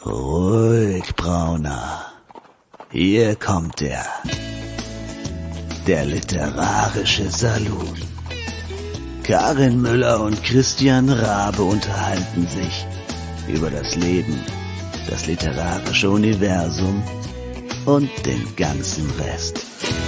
Ruhig, Brauner. Hier kommt er. Der literarische Saloon. Karin Müller und Christian Rabe unterhalten sich über das Leben, das literarische Universum und den ganzen Rest.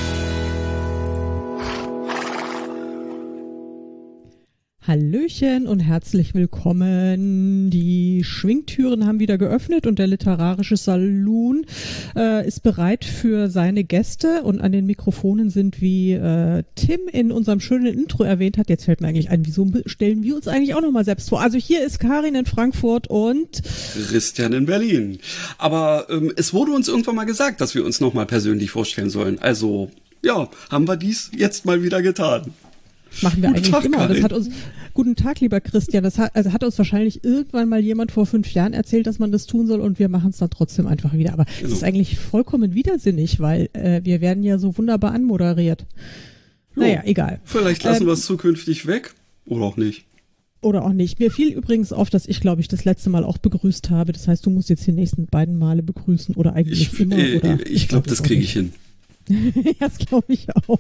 Hallöchen und herzlich willkommen. Die Schwingtüren haben wieder geöffnet und der literarische Saloon ist bereit für seine Gäste. Und an den Mikrofonen sind, wie Tim in unserem schönen Intro erwähnt hat, jetzt fällt mir eigentlich ein, wieso stellen wir uns eigentlich auch nochmal selbst vor? Also hier ist Karin in Frankfurt und Christian in Berlin. Aber es wurde uns irgendwann mal gesagt, dass wir uns nochmal persönlich vorstellen sollen. Also ja, haben wir dies jetzt mal wieder getan. Machen wir eigentlich immer. Das hat uns, guten Tag, lieber Christian. Das hat uns wahrscheinlich irgendwann mal jemand vor 5 Jahren erzählt, dass man das tun soll und wir machen es dann trotzdem einfach wieder. Aber es ist eigentlich vollkommen widersinnig, weil wir werden ja so wunderbar anmoderiert. Naja, egal. Vielleicht lassen wir es zukünftig weg oder auch nicht. Oder auch nicht. Mir fiel übrigens auf, dass ich, glaube ich, das letzte Mal auch begrüßt habe. Das heißt, du musst jetzt die nächsten beiden Male begrüßen oder eigentlich immer. Ich glaube, das kriege ich hin. Das glaube ich auch.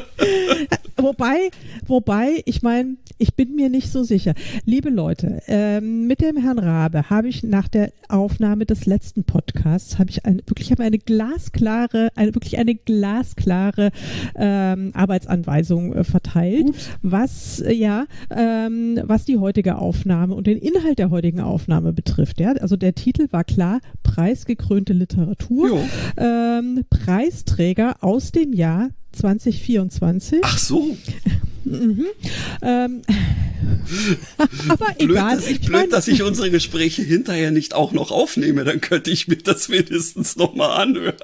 Wobei, ich meine, ich bin mir nicht so sicher. Liebe Leute, mit dem Herrn Rabe habe ich nach der Aufnahme des letzten Podcasts eine glasklare Arbeitsanweisung verteilt, was die heutige Aufnahme und den Inhalt der heutigen Aufnahme betrifft. Ja? Also der Titel war klar: preisgekrönte Literatur, Preisträger aus dem Jahr 2024. Ach so. Aber egal. Blöd, dass ich unsere Gespräche hinterher nicht auch noch aufnehme, dann könnte ich mir das wenigstens nochmal anhören.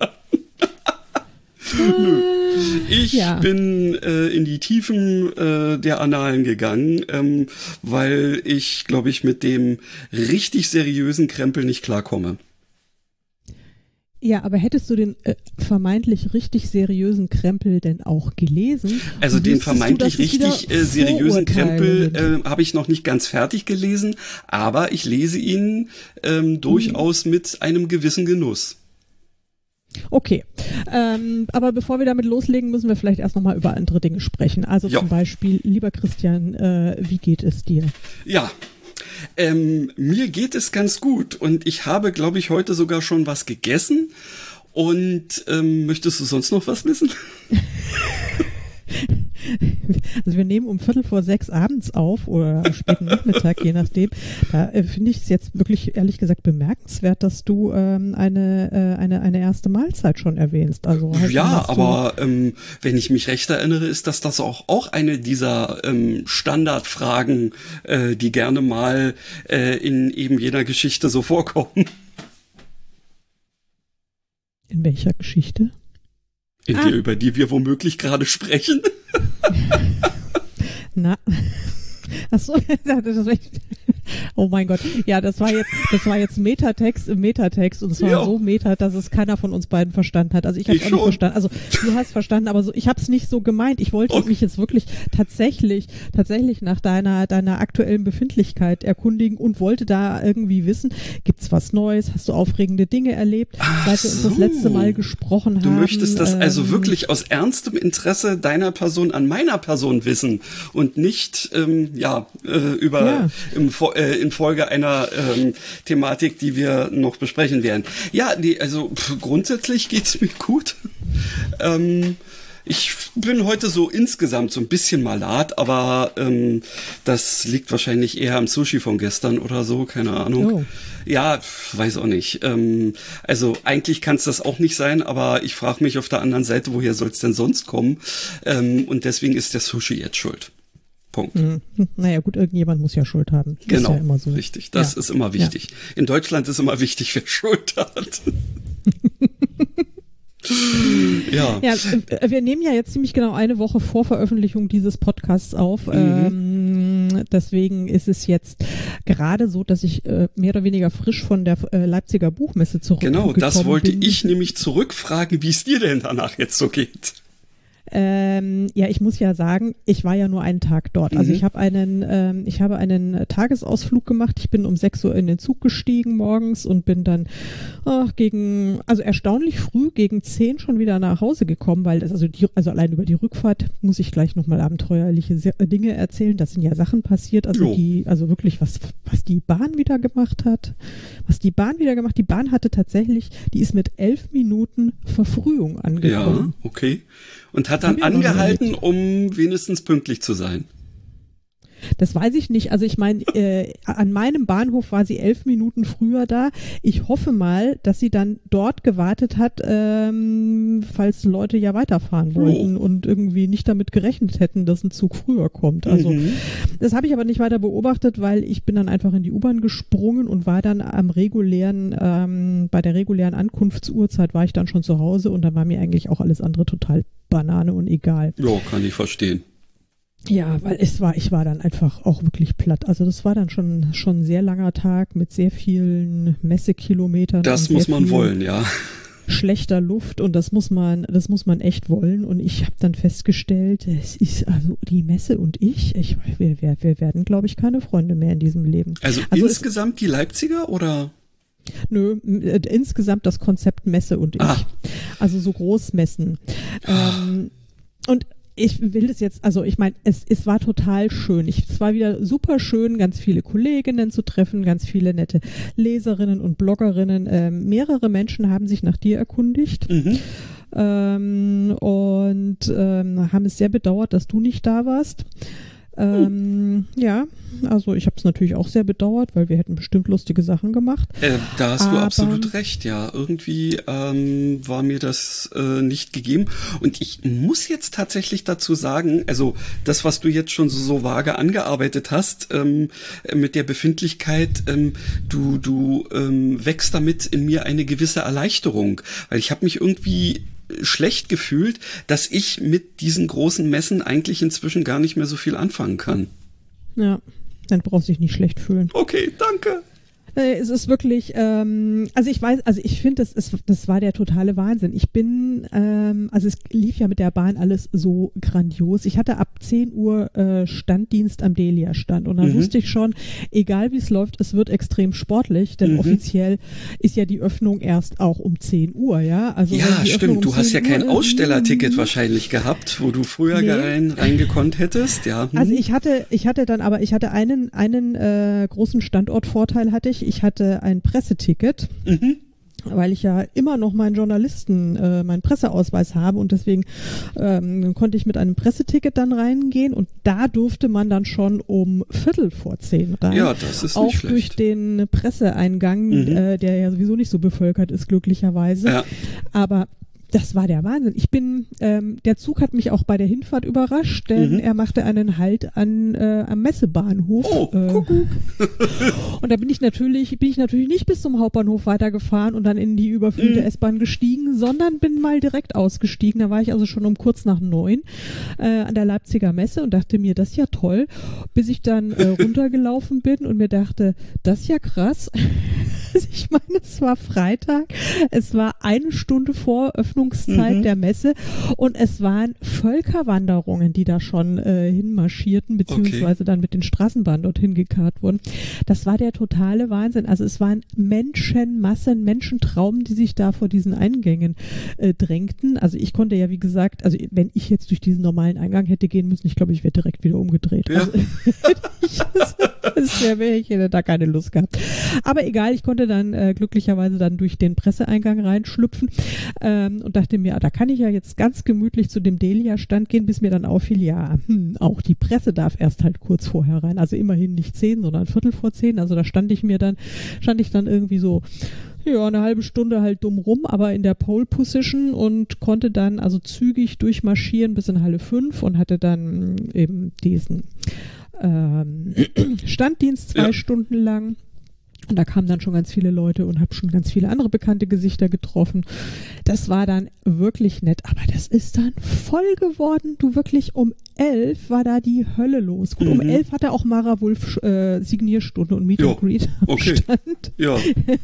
Nö. Ich bin in die Tiefen der Annalen gegangen, weil ich, glaube ich, mit dem richtig seriösen Krempel nicht klarkomme. Ja, aber hättest du den vermeintlich richtig seriösen Krempel denn auch gelesen? Also den vermeintlich richtig seriösen Krempel habe ich noch nicht ganz fertig gelesen, aber ich lese ihn durchaus mit einem gewissen Genuss. Okay, aber bevor wir damit loslegen, müssen wir vielleicht erst nochmal über andere Dinge sprechen. Also zum Beispiel, lieber Christian, wie geht es dir? Ja. Mir geht es ganz gut und ich habe, glaube ich, heute sogar schon was gegessen. Und möchtest du sonst noch was wissen? Also wir nehmen um 5:45 abends auf oder am späten Nachmittag, je nachdem. Da finde ich es jetzt wirklich, ehrlich gesagt, bemerkenswert, dass du eine erste Mahlzeit schon erwähnst. Also aber wenn ich mich recht erinnere, ist das auch eine dieser Standardfragen, die gerne mal in eben jeder Geschichte so vorkommen. In welcher Geschichte? In der, über die wir womöglich gerade sprechen. Na, ach so, oh mein Gott, ja, das war jetzt Metatext im Metatext und zwar so meta, dass es keiner von uns beiden verstanden hat. Also ich habe auch nicht verstanden. Also du hast verstanden, aber so, ich habe es nicht so gemeint. Ich wollte mich jetzt wirklich tatsächlich nach deiner aktuellen Befindlichkeit erkundigen und wollte da irgendwie wissen, gibt's was Neues? Hast du aufregende Dinge erlebt, seit wir uns das letzte Mal gesprochen haben? Du möchtest das also wirklich aus ernstem Interesse deiner Person an meiner Person wissen und nicht in Folge einer Thematik, die wir noch besprechen werden. Ja, grundsätzlich geht's mir gut. Ich bin heute so insgesamt so ein bisschen malat, aber das liegt wahrscheinlich eher am Sushi von gestern oder so, keine Ahnung. Oh. Ja, weiß auch nicht. Also eigentlich kann es das auch nicht sein, aber ich frage mich auf der anderen Seite, woher soll es denn sonst kommen? Und deswegen ist der Sushi jetzt schuld. Punkt. Naja gut, irgendjemand muss ja Schuld haben. Genau, ist ja immer so. Richtig. Das ist immer wichtig. Ja. In Deutschland ist immer wichtig, wer Schuld hat. Ja, wir nehmen ja jetzt ziemlich genau eine Woche vor Veröffentlichung dieses Podcasts auf. Deswegen ist es jetzt gerade so, dass ich mehr oder weniger frisch von der Leipziger Buchmesse zurückgekommen bin. Genau, das wollte ich nämlich zurückfragen, wie es dir denn danach jetzt so geht. Ja, ich muss ja sagen, ich war ja nur einen Tag dort. Also ich habe einen Tagesausflug gemacht. Ich bin um 6 Uhr in den Zug gestiegen morgens und bin dann also erstaunlich früh gegen 10 schon wieder nach Hause gekommen, weil das, also allein über die Rückfahrt muss ich gleich nochmal abenteuerliche Dinge erzählen. Das sind ja Sachen passiert, also wirklich was die Bahn wieder gemacht hat. Die Bahn hatte tatsächlich, die ist mit 11 Minuten Verfrühung angekommen. Ja, okay. Und hat dann angehalten, um wenigstens pünktlich zu sein. Das weiß ich nicht. Also ich meine, an meinem Bahnhof war sie 11 Minuten früher da. Ich hoffe mal, dass sie dann dort gewartet hat, falls Leute ja weiterfahren wollten und irgendwie nicht damit gerechnet hätten, dass ein Zug früher kommt. Also das habe ich aber nicht weiter beobachtet, weil ich bin dann einfach in die U-Bahn gesprungen und war dann bei der regulären Ankunftsuhrzeit war ich dann schon zu Hause und dann war mir eigentlich auch alles andere total Banane und egal. Ja, kann ich verstehen. Ja, weil ich war dann einfach auch wirklich platt. Also das war dann schon ein sehr langer Tag mit sehr vielen Messekilometern. Das muss man wollen, ja. Schlechter Luft und das muss man echt wollen. Und ich habe dann festgestellt, es ist also die Messe und wir werden, glaube ich, keine Freunde mehr in diesem Leben. Also insgesamt die Leipziger oder? Nö, insgesamt das Konzept Messe und ich. Also so Großmessen. Und ich will das jetzt, also ich meine, es war total schön. Es war wieder super schön, ganz viele Kolleginnen zu treffen, ganz viele nette Leserinnen und Bloggerinnen. Mehrere Menschen haben sich nach dir erkundigt und haben es sehr bedauert, dass du nicht da warst. Ja, also ich habe es natürlich auch sehr bedauert, weil wir hätten bestimmt lustige Sachen gemacht. Da hast du absolut recht, ja. Irgendwie war mir das nicht gegeben. Und ich muss jetzt tatsächlich dazu sagen, also das, was du jetzt schon so vage angearbeitet hast, mit der Befindlichkeit, du wächst damit in mir eine gewisse Erleichterung. Weil ich habe mich irgendwie schlecht gefühlt, dass ich mit diesen großen Messen eigentlich inzwischen gar nicht mehr so viel anfangen kann. Ja, dann brauchst du dich nicht schlecht fühlen. Okay, danke. Es ist wirklich, ich finde, das war der totale Wahnsinn. Es lief ja mit der Bahn alles so grandios. Ich hatte ab 10 Uhr Standdienst am Delia-Stand und dann wusste ich schon, egal wie es läuft, es wird extrem sportlich, denn offiziell ist ja die Öffnung erst auch um 10 Uhr, ja? Also ja, stimmt, du hast ja kein Ausstellerticket wahrscheinlich gehabt, wo du früher reingekonnt hättest, ja. Also ich hatte einen großen Standortvorteil hatte ich. Ich hatte ein Presseticket, weil ich ja immer noch meinen meinen Presseausweis habe und deswegen konnte ich mit einem Presseticket dann reingehen und da durfte man dann schon um 9:45 rein. Ja, das ist auch nicht schlecht. Durch den Presseeingang, der ja sowieso nicht so bevölkert ist, glücklicherweise. Ja. Aber das war der Wahnsinn. Der Zug hat mich auch bei der Hinfahrt überrascht, denn er machte einen Halt am Messebahnhof. Oh, Kuckuck. Und da bin ich natürlich nicht bis zum Hauptbahnhof weitergefahren und dann in die überfüllte S-Bahn gestiegen, sondern bin mal direkt ausgestiegen. Da war ich also schon um kurz nach 9 an der Leipziger Messe und dachte mir, das ist ja toll, bis ich dann runtergelaufen bin und mir dachte, das ist ja krass. Ich meine, es war Freitag, es war 1 Stunde vor Öffnungszeit der Messe und es waren Völkerwanderungen, die da schon hinmarschierten, beziehungsweise dann mit den Straßenbahnen dorthin gekarrt wurden. Das war der totale Wahnsinn. Also es waren Menschenmassen, Menschentrauben, die sich da vor diesen Eingängen drängten. Also ich konnte ja, wie gesagt, also wenn ich jetzt durch diesen normalen Eingang hätte gehen müssen, ich glaube, ich wäre direkt wieder umgedreht. Ja. Also, ich hätte da keine Lust gehabt. Aber egal, ich konnte dann glücklicherweise dann durch den Presseeingang reinschlüpfen und dachte mir, da kann ich ja jetzt ganz gemütlich zu dem Delia-Stand gehen, bis mir dann auffiel, auch die Presse darf erst halt kurz vorher rein. Also immerhin nicht 10, sondern 9:45. Also da stand ich dann irgendwie so eine halbe Stunde halt dumm rum, aber in der Pole Position und konnte dann also zügig durchmarschieren bis in 4:30 und hatte dann eben diesen Standdienst 2 Stunden lang. Und da kamen dann schon ganz viele Leute und habe schon ganz viele andere bekannte Gesichter getroffen. Das war dann wirklich nett, aber das ist dann voll geworden. Du, wirklich um 11 war da die Hölle los. Gut, um 11 hatte auch Mara Wulff Signierstunde und Meet and Greet am Stand. Ja.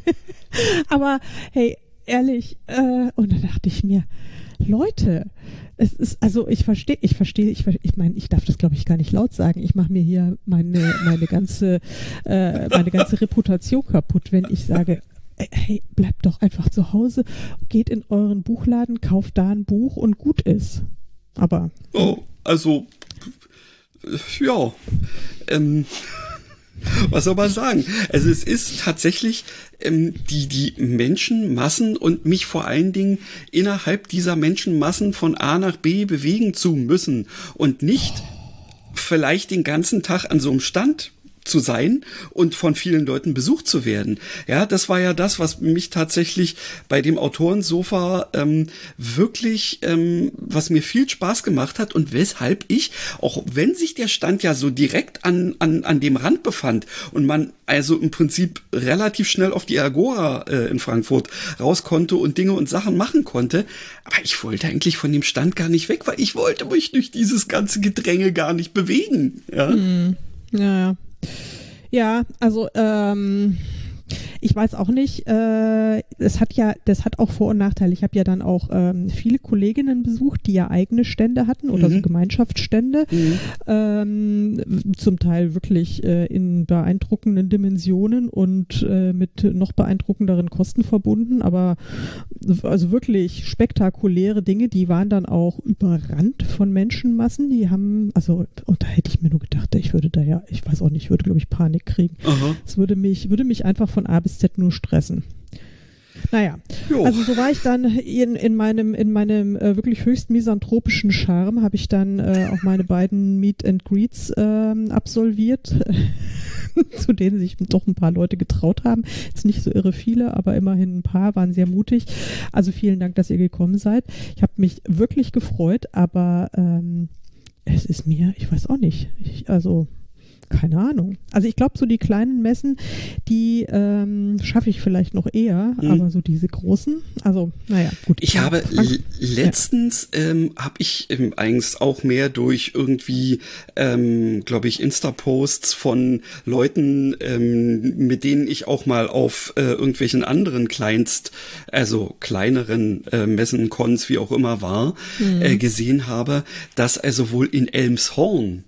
Aber hey, ehrlich, und da dachte ich mir, Leute, Es ist, also ich verstehe, ich meine, ich darf das glaube ich gar nicht laut sagen. Ich mache mir hier meine ganze Reputation kaputt, wenn ich sage, hey, bleibt doch einfach zu Hause, geht in euren Buchladen, kauft da ein Buch und gut ist. Aber. Oh, also, ja, was soll man sagen? Also es ist tatsächlich die Menschenmassen und mich vor allen Dingen innerhalb dieser Menschenmassen von A nach B bewegen zu müssen und nicht vielleicht den ganzen Tag an so einem Stand zu sein und von vielen Leuten besucht zu werden. Ja, das war ja das, was mich tatsächlich bei dem Autorensofa wirklich, was mir viel Spaß gemacht hat und weshalb ich, auch wenn sich der Stand ja so direkt an dem Rand befand und man also im Prinzip relativ schnell auf die Agora in Frankfurt raus konnte und Dinge und Sachen machen konnte, aber ich wollte eigentlich von dem Stand gar nicht weg, weil ich wollte mich durch dieses ganze Gedränge gar nicht bewegen. Ja, ja. Ja, also ich weiß auch nicht, das hat auch Vor- und Nachteile. Ich habe ja dann auch viele Kolleginnen besucht, die ja eigene Stände hatten oder so Gemeinschaftsstände, zum Teil wirklich in beeindruckenden Dimensionen und mit noch beeindruckenderen Kosten verbunden, aber also wirklich spektakuläre Dinge, die waren dann auch überrannt von Menschenmassen, die haben, also, und da hätte ich mir nur gedacht, ich würde glaube ich Panik kriegen. Es würde mich einfach von A bis Z nur stressen. Naja, also so war ich dann in meinem wirklich höchst misanthropischen Charme, habe ich dann auch meine beiden Meet and Greets absolviert, zu denen sich doch ein paar Leute getraut haben. Jetzt nicht so irre viele, aber immerhin ein paar waren sehr mutig. Also vielen Dank, dass ihr gekommen seid. Ich habe mich wirklich gefreut, aber es ist mir, ich weiß auch nicht, keine Ahnung. Also ich glaube, so die kleinen Messen, die schaffe ich vielleicht noch eher, aber so diese großen, also naja, gut. Ich habe letztens, habe ich eigentlich auch mehr durch irgendwie, glaube ich, Insta-Posts von Leuten, mit denen ich auch mal auf irgendwelchen anderen kleineren Messen, Cons, wie auch immer war, gesehen habe, dass also wohl in Elmshorn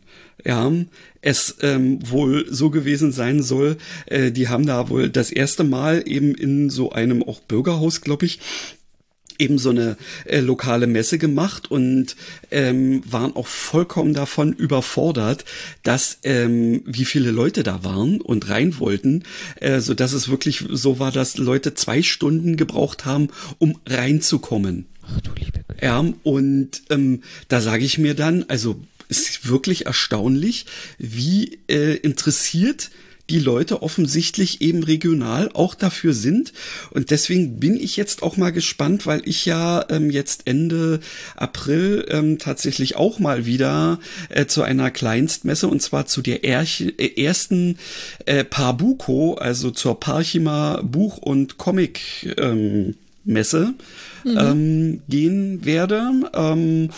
es wohl so gewesen sein soll, die haben da wohl das erste Mal eben in so einem auch Bürgerhaus, glaube ich, eben so eine lokale Messe gemacht und waren auch vollkommen davon überfordert, dass wie viele Leute da waren und rein wollten, so dass es wirklich so war, dass Leute 2 Stunden gebraucht haben, um reinzukommen. Ach du liebe Güte. Ja, und da sage ich mir dann, also ist wirklich erstaunlich, wie interessiert die Leute offensichtlich eben regional auch dafür sind. Und deswegen bin ich jetzt auch mal gespannt, weil ich ja jetzt Ende April tatsächlich auch mal wieder zu einer Kleinstmesse, und zwar zu der ersten Parbuco, also zur Parchima Buch- und Comic Messe gehen werde.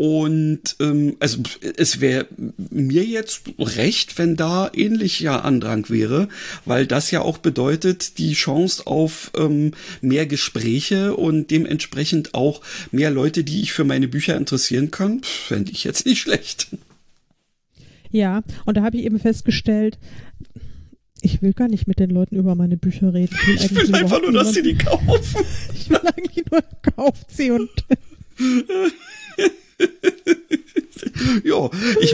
Also es wäre mir jetzt recht, wenn da ähnlicher Andrang wäre, weil das ja auch bedeutet, die Chance auf mehr Gespräche und dementsprechend auch mehr Leute, die ich für meine Bücher interessieren kann, fände ich jetzt nicht schlecht. Ja, und da habe ich eben festgestellt, ich will gar nicht mit den Leuten über meine Bücher reden. Ich will einfach nur, dass sie die kaufen. Ich will eigentlich nur, kauft sie und ja,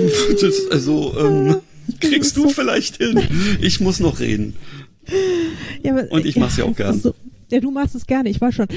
kriegst du vielleicht hin. Ich muss noch reden. Ja, aber, und ich mach's ja auch gern. Ja, du machst es gerne, ich weiß schon.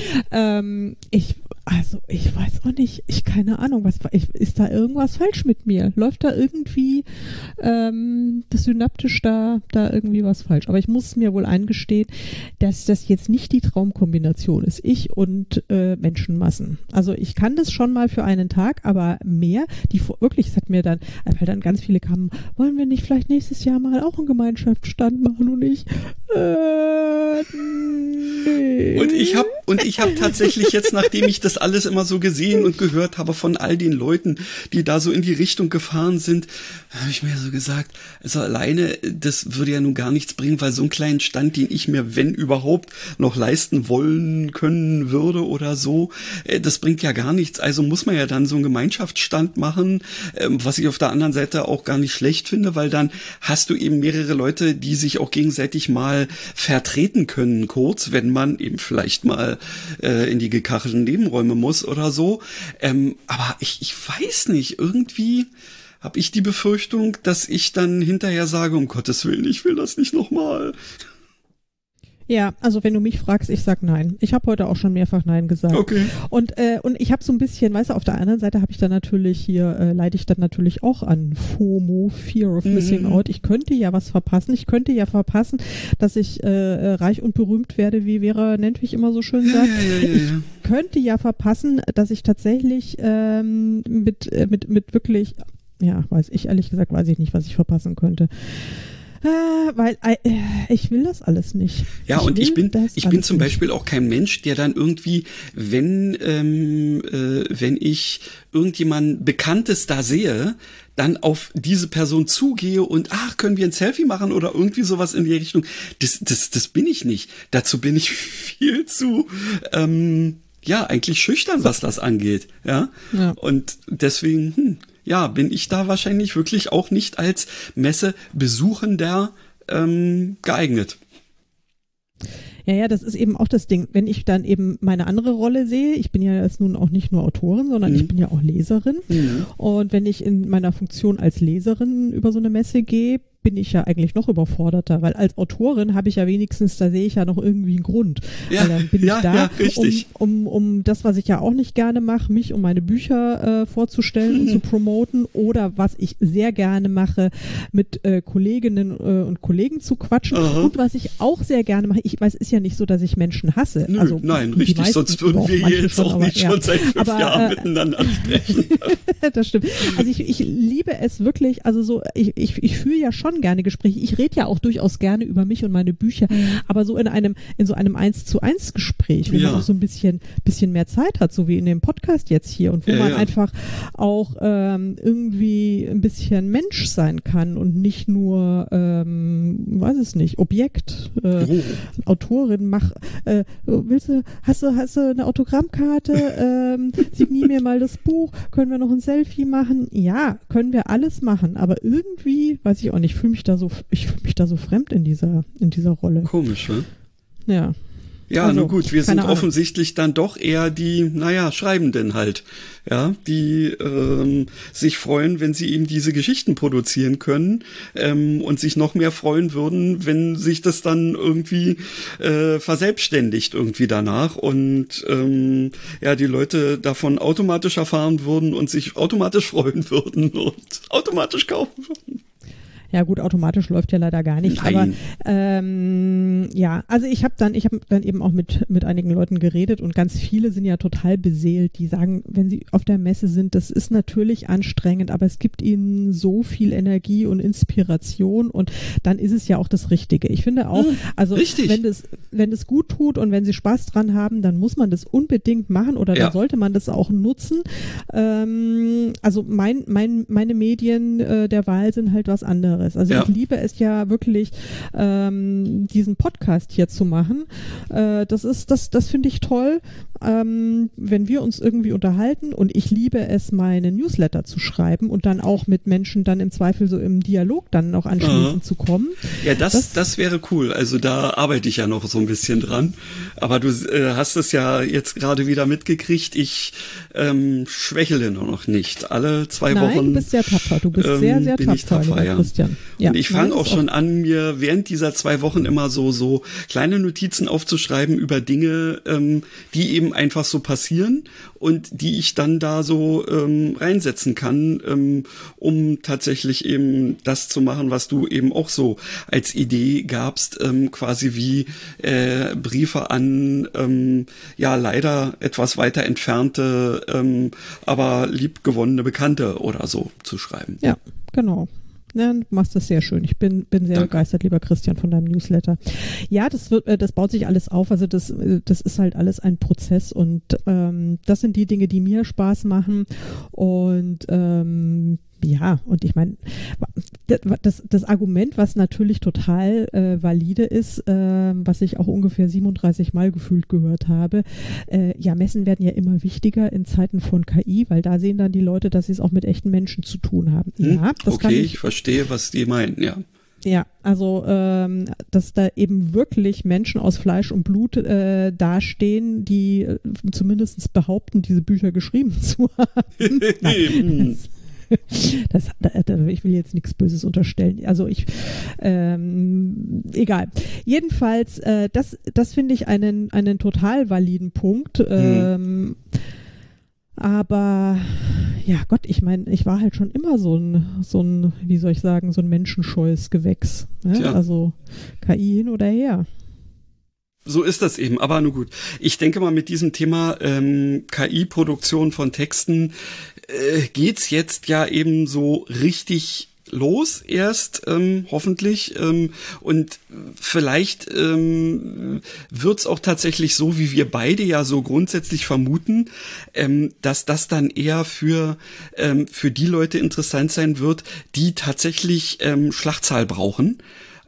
Ich weiß auch nicht, keine Ahnung, ist da irgendwas falsch mit mir? Läuft da irgendwie das synaptisch da irgendwie was falsch? Aber ich muss mir wohl eingestehen, dass das jetzt nicht die Traumkombination ist, ich und Menschenmassen. Also ich kann das schon mal für einen Tag, aber mehr, wirklich, es hat mir dann, weil dann ganz viele kamen, wollen wir nicht vielleicht nächstes Jahr mal auch einen Gemeinschaftsstand machen und ich, nee. Und ich habe Und ich habe tatsächlich jetzt, nachdem ich das alles immer so gesehen und gehört habe von all den Leuten, die da so in die Richtung gefahren sind, habe ich mir so gesagt, also alleine, das würde ja nun gar nichts bringen, weil so einen kleinen Stand, den ich mir, wenn überhaupt, noch leisten wollen können würde oder so, das bringt ja gar nichts. Also muss man ja dann so einen Gemeinschaftsstand machen, was ich auf der anderen Seite auch gar nicht schlecht finde, weil dann hast du eben mehrere Leute, die sich auch gegenseitig mal vertreten können, kurz, wenn man eben vielleicht mal in die gekachelten Nebenräume muss oder so. Aber ich weiß nicht, irgendwie habe ich die Befürchtung, dass ich dann hinterher sage, um Gottes Willen, ich will das nicht nochmal. Ja, also wenn du mich fragst, ich sag nein. Ich habe heute auch schon mehrfach nein gesagt. Okay. Und ich habe so ein bisschen, weißt du, auf der anderen Seite habe ich dann natürlich hier, leide ich dann natürlich auch an FOMO, Fear of Missing Out. Ich könnte ja was verpassen. Ich könnte ja verpassen, dass ich reich und berühmt werde, wie Vera Nentwich immer so schön sagt. Ja. Ich könnte ja verpassen, dass ich tatsächlich mit wirklich, ja, weiß ich nicht, was ich verpassen könnte. Weil ich will das alles nicht. Ja, und ich bin zum Beispiel auch kein Mensch, der dann irgendwie, wenn ich irgendjemanden Bekanntes da sehe, dann auf diese Person zugehe und können wir ein Selfie machen oder irgendwie sowas in die Richtung. Das bin ich nicht. Dazu bin ich viel zu eigentlich schüchtern, was das angeht. Ja. Und deswegen bin ich da wahrscheinlich wirklich auch nicht als Messebesuchender geeignet. Ja, das ist eben auch das Ding. Wenn ich dann eben meine andere Rolle sehe, ich bin ja jetzt nun auch nicht nur Autorin, sondern ich bin ja auch Leserin. Und wenn ich in meiner Funktion als Leserin über so eine Messe gehe, bin ich ja eigentlich noch überforderter, weil als Autorin habe ich ja wenigstens, da sehe ich ja noch irgendwie einen Grund. Ja, weil dann bin ich da, richtig. um das, was ich ja auch nicht gerne mache, mich und meine Bücher vorzustellen und zu promoten, oder was ich sehr gerne mache, mit Kolleginnen und Kollegen zu quatschen. Und was ich auch sehr gerne mache, ich weiß, ist ja nicht so, dass ich Menschen hasse. Nö, also, nein, richtig, sonst würden wir hier jetzt auch nicht schon seit 5 Jahren miteinander sprechen. Das stimmt. Also ich liebe es wirklich, also so, ich fühle ja schon gerne Gespräche. Ich rede ja auch durchaus gerne über mich und meine Bücher, aber so in so einem 1:1 Gespräch, wo man auch so ein bisschen mehr Zeit hat, so wie in dem Podcast jetzt hier, und wo man einfach auch irgendwie ein bisschen Mensch sein kann und nicht nur, weiß es nicht, Objekt, Autorin, hast du eine Autogrammkarte, signier mir mal das Buch, können wir noch ein Selfie machen? Ja, können wir alles machen, aber irgendwie, weiß ich auch nicht, ich fühle mich da so fremd in dieser Rolle. Komisch, ne? Ja. Ja, also, nun gut, wir sind offensichtlich dann doch eher die, Schreibenden halt, ja, die sich freuen, wenn sie eben diese Geschichten produzieren können und sich noch mehr freuen würden, wenn sich das dann irgendwie verselbstständigt irgendwie danach und die Leute davon automatisch erfahren würden und sich automatisch freuen würden und automatisch kaufen würden. Ja gut, automatisch läuft ja leider gar nicht. Nein. Aber also ich habe dann eben auch mit einigen Leuten geredet und ganz viele sind ja total beseelt, die sagen, wenn sie auf der Messe sind, das ist natürlich anstrengend, aber es gibt ihnen so viel Energie und Inspiration und dann ist es ja auch das Richtige. Ich finde auch, also wenn es gut tut und wenn sie Spaß dran haben, dann muss man das unbedingt machen oder dann sollte man das auch nutzen. Also meine Medien der Wahl sind halt was anderes. Also ich liebe es ja wirklich, diesen Podcast hier zu machen. Das finde ich toll, wenn wir uns irgendwie unterhalten, und ich liebe es, meine Newsletter zu schreiben und dann auch mit Menschen dann im Zweifel so im Dialog dann auch anschließend zu kommen. Ja, das wäre cool. Also da arbeite ich ja noch so ein bisschen dran. Aber du hast es ja jetzt gerade wieder mitgekriegt. Ich schwächele noch nicht. Alle 2 Wochen. Nein, du bist sehr tapfer. Du bist sehr, sehr tapfer, ja. Christian. Ja, und ich fange auch schon an, mir während dieser 2 Wochen immer so kleine Notizen aufzuschreiben über Dinge, die eben einfach so passieren und die ich dann da so reinsetzen kann, um tatsächlich eben das zu machen, was du eben auch so als Idee gabst, quasi wie Briefe an leider etwas weiter entfernte, aber liebgewonnene Bekannte oder so zu schreiben. Ja, genau. Ja, du machst das sehr schön. Ich bin sehr begeistert, lieber Christian, von deinem Newsletter. Ja, das baut sich alles auf. Also das ist halt alles ein Prozess und das sind die Dinge, die mir Spaß machen und ja, und ich meine, das Argument, was natürlich total valide ist, was ich auch ungefähr 37 Mal gefühlt gehört habe, ja, Messen werden ja immer wichtiger in Zeiten von KI, weil da sehen dann die Leute, dass sie es auch mit echten Menschen zu tun haben. Ja, das okay, ich verstehe, was die meinen, ja. Ja, also dass da eben wirklich Menschen aus Fleisch und Blut dastehen, die zumindest behaupten, diese Bücher geschrieben zu haben. Nein, ich will jetzt nichts Böses unterstellen. Also egal. Jedenfalls, das finde ich einen total validen Punkt. Aber ja Gott, ich meine, ich war halt schon immer so ein, wie soll ich sagen, so ein menschenscheues Gewächs. Ne? Also KI hin oder her. So ist das eben, aber nur gut. Ich denke mal, mit diesem Thema KI-Produktion von Texten geht's jetzt ja eben so richtig los erst, hoffentlich. Und vielleicht wird's auch tatsächlich so, wie wir beide ja so grundsätzlich vermuten, dass das dann eher für die Leute interessant sein wird, die tatsächlich Schlachtzahl brauchen.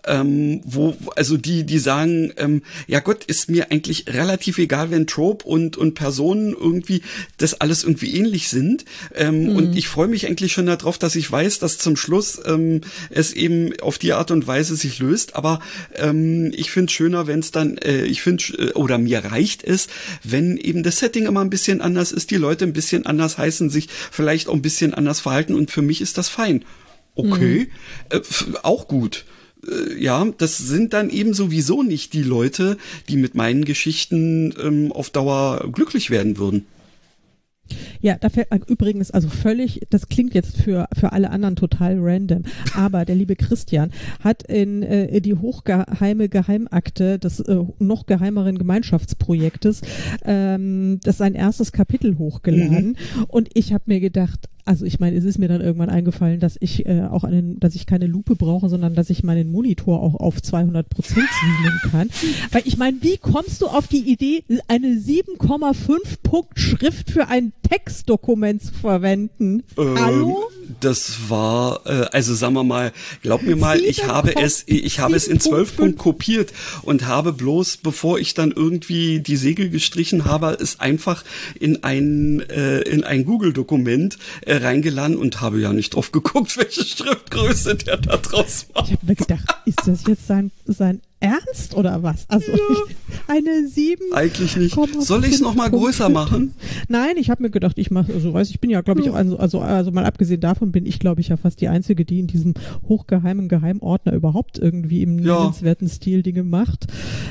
Also die sagen, ja Gott, ist mir eigentlich relativ egal, wenn Trope und Personen irgendwie das alles irgendwie ähnlich sind. Und ich freue mich eigentlich schon darauf, dass ich weiß, dass zum Schluss es eben auf die Art und Weise sich löst. Aber ich finde es schöner, wenn es dann, oder mir reicht es, wenn eben das Setting immer ein bisschen anders ist, die Leute ein bisschen anders heißen, sich vielleicht auch ein bisschen anders verhalten. Und für mich ist das fein. Okay, auch gut. Ja, das sind dann eben sowieso nicht die Leute, die mit meinen Geschichten auf Dauer glücklich werden würden. Ja, dafür übrigens, also völlig, das klingt jetzt für alle anderen total random, aber der liebe Christian hat in die hochgeheime Geheimakte des noch geheimeren Gemeinschaftsprojektes das sein erstes Kapitel hochgeladen und ich habe mir gedacht, also ich meine, es ist mir dann irgendwann eingefallen, dass ich dass ich keine Lupe brauche, sondern dass ich meinen Monitor auch auf 200% zoomen kann. Weil ich meine, wie kommst du auf die Idee, eine 7,5 Punkt Schrift für ein Textdokument zu verwenden? Hallo? Das war, also sagen wir mal, glaub mir mal, ich habe es in 12 Punkt kopiert und habe bloß, bevor ich dann irgendwie die Segel gestrichen habe, es einfach in ein Google-Dokument reingeladen und habe ja nicht drauf geguckt, welche Schriftgröße der da draus macht. Ich habe mir gedacht, ist das jetzt sein Ernst oder was? Also eine 7. Eigentlich nicht. Soll ich es noch mal größer machen? Nein, ich habe mir gedacht, ich mache, also ich bin ja, glaube ich, also mal abgesehen davon bin ich, glaube ich, ja fast die Einzige, die in diesem hochgeheimen Geheimordner überhaupt irgendwie im nennenswerten Stil Dinge macht.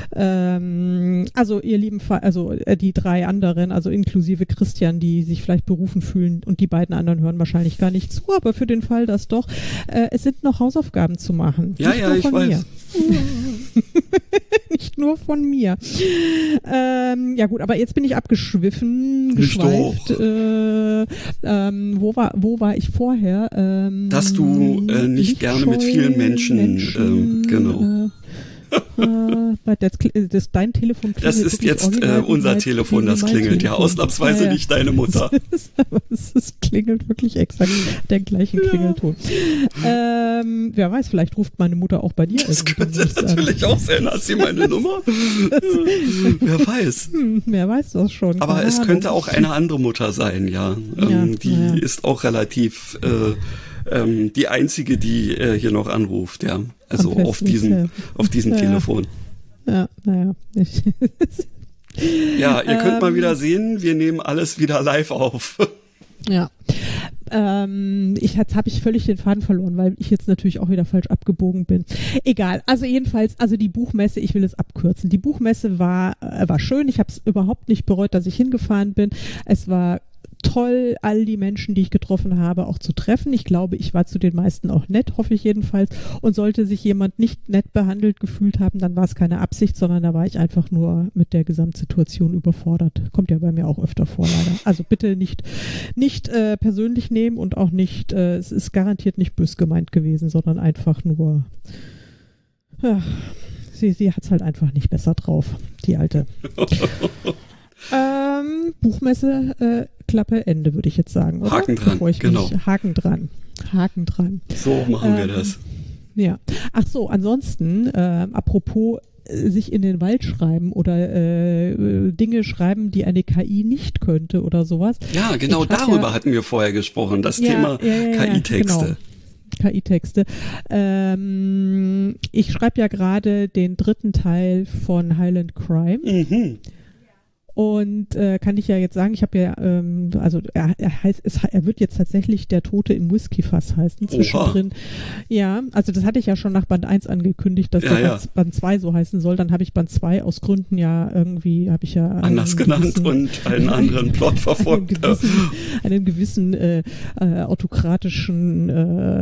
Also ihr lieben, die 3 anderen, also inklusive Christian, die sich vielleicht berufen fühlen und die beiden anderen hören wahrscheinlich gar nicht zu, aber für den Fall, dass doch, es sind noch Hausaufgaben zu machen. Ja, ich weiß. Nicht nur von mir. Ja gut, aber jetzt bin ich geschweift. Wo war ich vorher? Dass du nicht gerne mit vielen Menschen genau. Dein Telefon klingelt. Das ist jetzt unser Telefon, das klingelt. Ja, ausnahmsweise nicht deine Mutter. Es klingelt wirklich exakt der gleichen Klingelton. Wer weiß, vielleicht ruft meine Mutter auch bei dir. Das könnte natürlich auch sein. Hat sie meine Nummer? Wer weiß. Wer weiß das schon. Aber es könnte auch eine andere Mutter sein, ja. Die ist auch relativ die einzige, die hier noch anruft, ja. Also auf diesem Telefon. Ja, naja. Ja, ihr könnt mal wieder sehen, wir nehmen alles wieder live auf. Ja. Jetzt habe ich völlig den Faden verloren, weil ich jetzt natürlich auch wieder falsch abgebogen bin. Egal. Also jedenfalls, die Buchmesse, ich will es abkürzen. Die Buchmesse war schön. Ich habe es überhaupt nicht bereut, dass ich hingefahren bin. Es war toll, all die Menschen, die ich getroffen habe, auch zu treffen. Ich glaube, ich war zu den meisten auch nett, hoffe ich jedenfalls. Und sollte sich jemand nicht nett behandelt gefühlt haben, dann war es keine Absicht, sondern da war ich einfach nur mit der Gesamtsituation überfordert. Kommt ja bei mir auch öfter vor, leider. Also bitte nicht persönlich nehmen und auch nicht, es ist garantiert nicht bös gemeint gewesen, sondern einfach nur, ja, sie hat es halt einfach nicht besser drauf, die Alte. Buchmesse, Klappe, Ende, würde ich jetzt sagen. Oder? Haken dran, genau. Haken dran. So machen wir das. Ja. Ach so, ansonsten, apropos sich in den Wald schreiben oder Dinge schreiben, die eine KI nicht könnte oder sowas. Ja, genau, darüber hatten wir vorher gesprochen, das Thema KI-Texte. Genau. KI-Texte. Ich schreibe ja gerade den 3. Teil von Highland Crime. Mhm. Und kann ich ja jetzt sagen, ich habe ja, also er wird jetzt tatsächlich der Tote im Whiskyfass heißen, zwischendrin. Oha. Ja, also das hatte ich ja schon nach Band 1 angekündigt, dass Band 2 so heißen soll. Dann habe ich Band 2 aus Gründen ja irgendwie, habe ich ja anders genannt und einen anderen Plot verfolgt. Einen gewissen autokratischen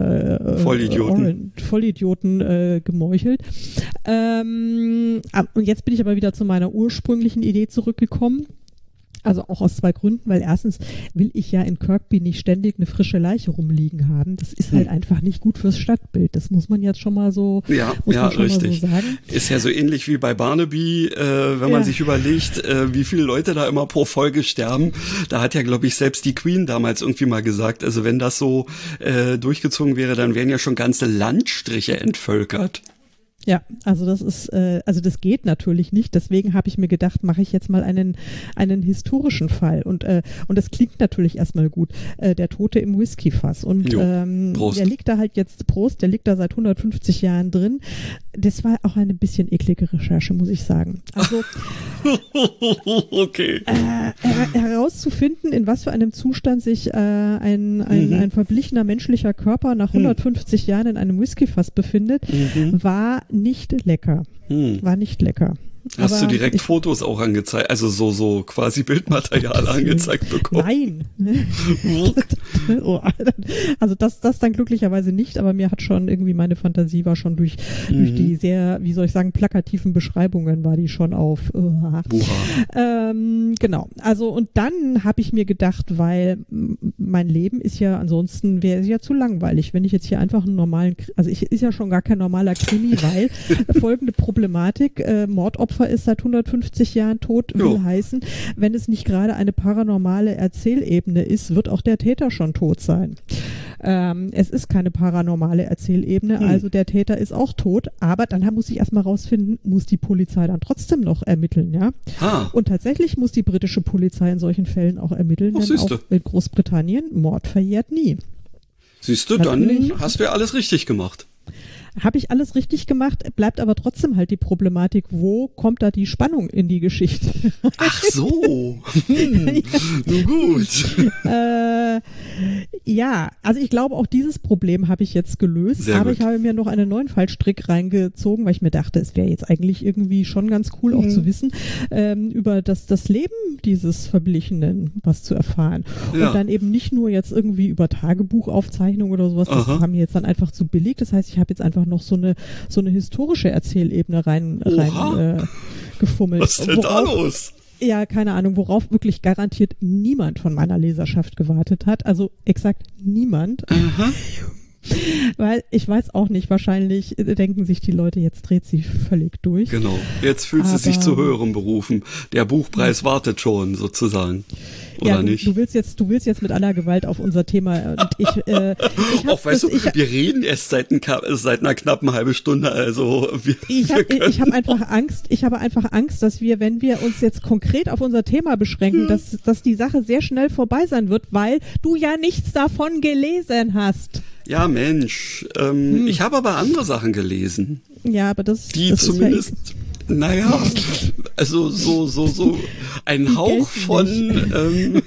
Vollidioten gemeuchelt. Und jetzt bin ich aber wieder zu meiner ursprünglichen Idee zurückgekommen. Also auch aus 2 Gründen, weil erstens will ich ja in Kirkby nicht ständig eine frische Leiche rumliegen haben. Das ist halt einfach nicht gut fürs Stadtbild. Das muss man jetzt schon mal so, richtig. Mal so sagen. Ist ja so ähnlich wie bei Barnaby, wenn man sich überlegt, wie viele Leute da immer pro Folge sterben. Da hat ja, glaube ich, selbst die Queen damals irgendwie mal gesagt, also wenn das so durchgezogen wäre, dann wären ja schon ganze Landstriche entvölkert. Ja, also das ist, also das geht natürlich nicht. Deswegen habe ich mir gedacht, mache ich jetzt mal einen historischen Fall. Und das klingt natürlich erstmal gut. Der Tote im Whiskyfass. Und der liegt da halt jetzt, der liegt da seit 150 Jahren drin. Das war auch eine bisschen eklige Recherche, muss ich sagen. Also okay. Herauszufinden, in was für einem Zustand sich ein verblichener menschlicher Körper nach 150 Jahren in einem Whiskyfass befindet, war nicht lecker. War nicht lecker. Hast du direkt Fotos auch angezeigt, also so quasi Bildmaterial angezeigt bekommen? Nein. Also das dann glücklicherweise nicht, aber mir hat schon irgendwie meine Fantasie war schon durch die sehr, wie soll ich sagen, plakativen Beschreibungen war die schon auf. Genau. Also und dann habe ich mir gedacht, weil mein Leben ist ja ansonsten wäre es ja zu langweilig, wenn ich jetzt hier einfach einen normalen, also ist ja schon gar kein normaler Krimi, weil folgende Problematik, Mordopfer ist seit 150 Jahren tot, will heißen, wenn es nicht gerade eine paranormale Erzählebene ist, wird auch der Täter schon tot sein. Es ist keine paranormale Erzählebene, also der Täter ist auch tot, aber dann muss ich erstmal rausfinden, muss die Polizei dann trotzdem noch ermitteln, ja? Und tatsächlich muss die britische Polizei in solchen Fällen auch ermitteln, denn auch in Großbritannien Mord verjährt nie. Siehst du, dann hast du ja alles richtig gemacht. Habe ich alles richtig gemacht, bleibt aber trotzdem halt die Problematik, wo kommt da die Spannung in die Geschichte? Ach so, nun gut. Ja, also ich glaube, auch dieses Problem habe ich jetzt gelöst, sehr aber gut. Ich habe mir noch einen neuen Fallstrick reingezogen, weil ich mir dachte, es wäre jetzt eigentlich irgendwie schon ganz cool auch zu wissen, über das Leben dieses Verblichenen was zu erfahren. Ja. Und dann eben nicht nur jetzt irgendwie über Tagebuchaufzeichnungen oder sowas, das war mir jetzt dann einfach zu billig. Das heißt, ich habe jetzt einfach noch so eine historische Erzählebene rein gefummelt. Was ist denn da los? Ja, keine Ahnung, worauf wirklich garantiert niemand von meiner Leserschaft gewartet hat. Also exakt niemand. Aha. Weil ich weiß auch nicht, wahrscheinlich denken sich die Leute, jetzt dreht sie völlig durch. Genau, jetzt fühlt sie sich zu höherem berufen. Der Buchpreis wartet schon sozusagen. Oder nicht? Du willst jetzt mit aller Gewalt auf unser Thema. Und wir reden erst seit einer knappen halben Stunde. Also ich habe einfach Angst, dass wir, wenn wir uns jetzt konkret auf unser Thema beschränken, dass die Sache sehr schnell vorbei sein wird, weil du ja nichts davon gelesen hast. Ja, Mensch. Ich habe aber andere Sachen gelesen. Ja, aber das zumindest. Ist naja, also so ein Hauch von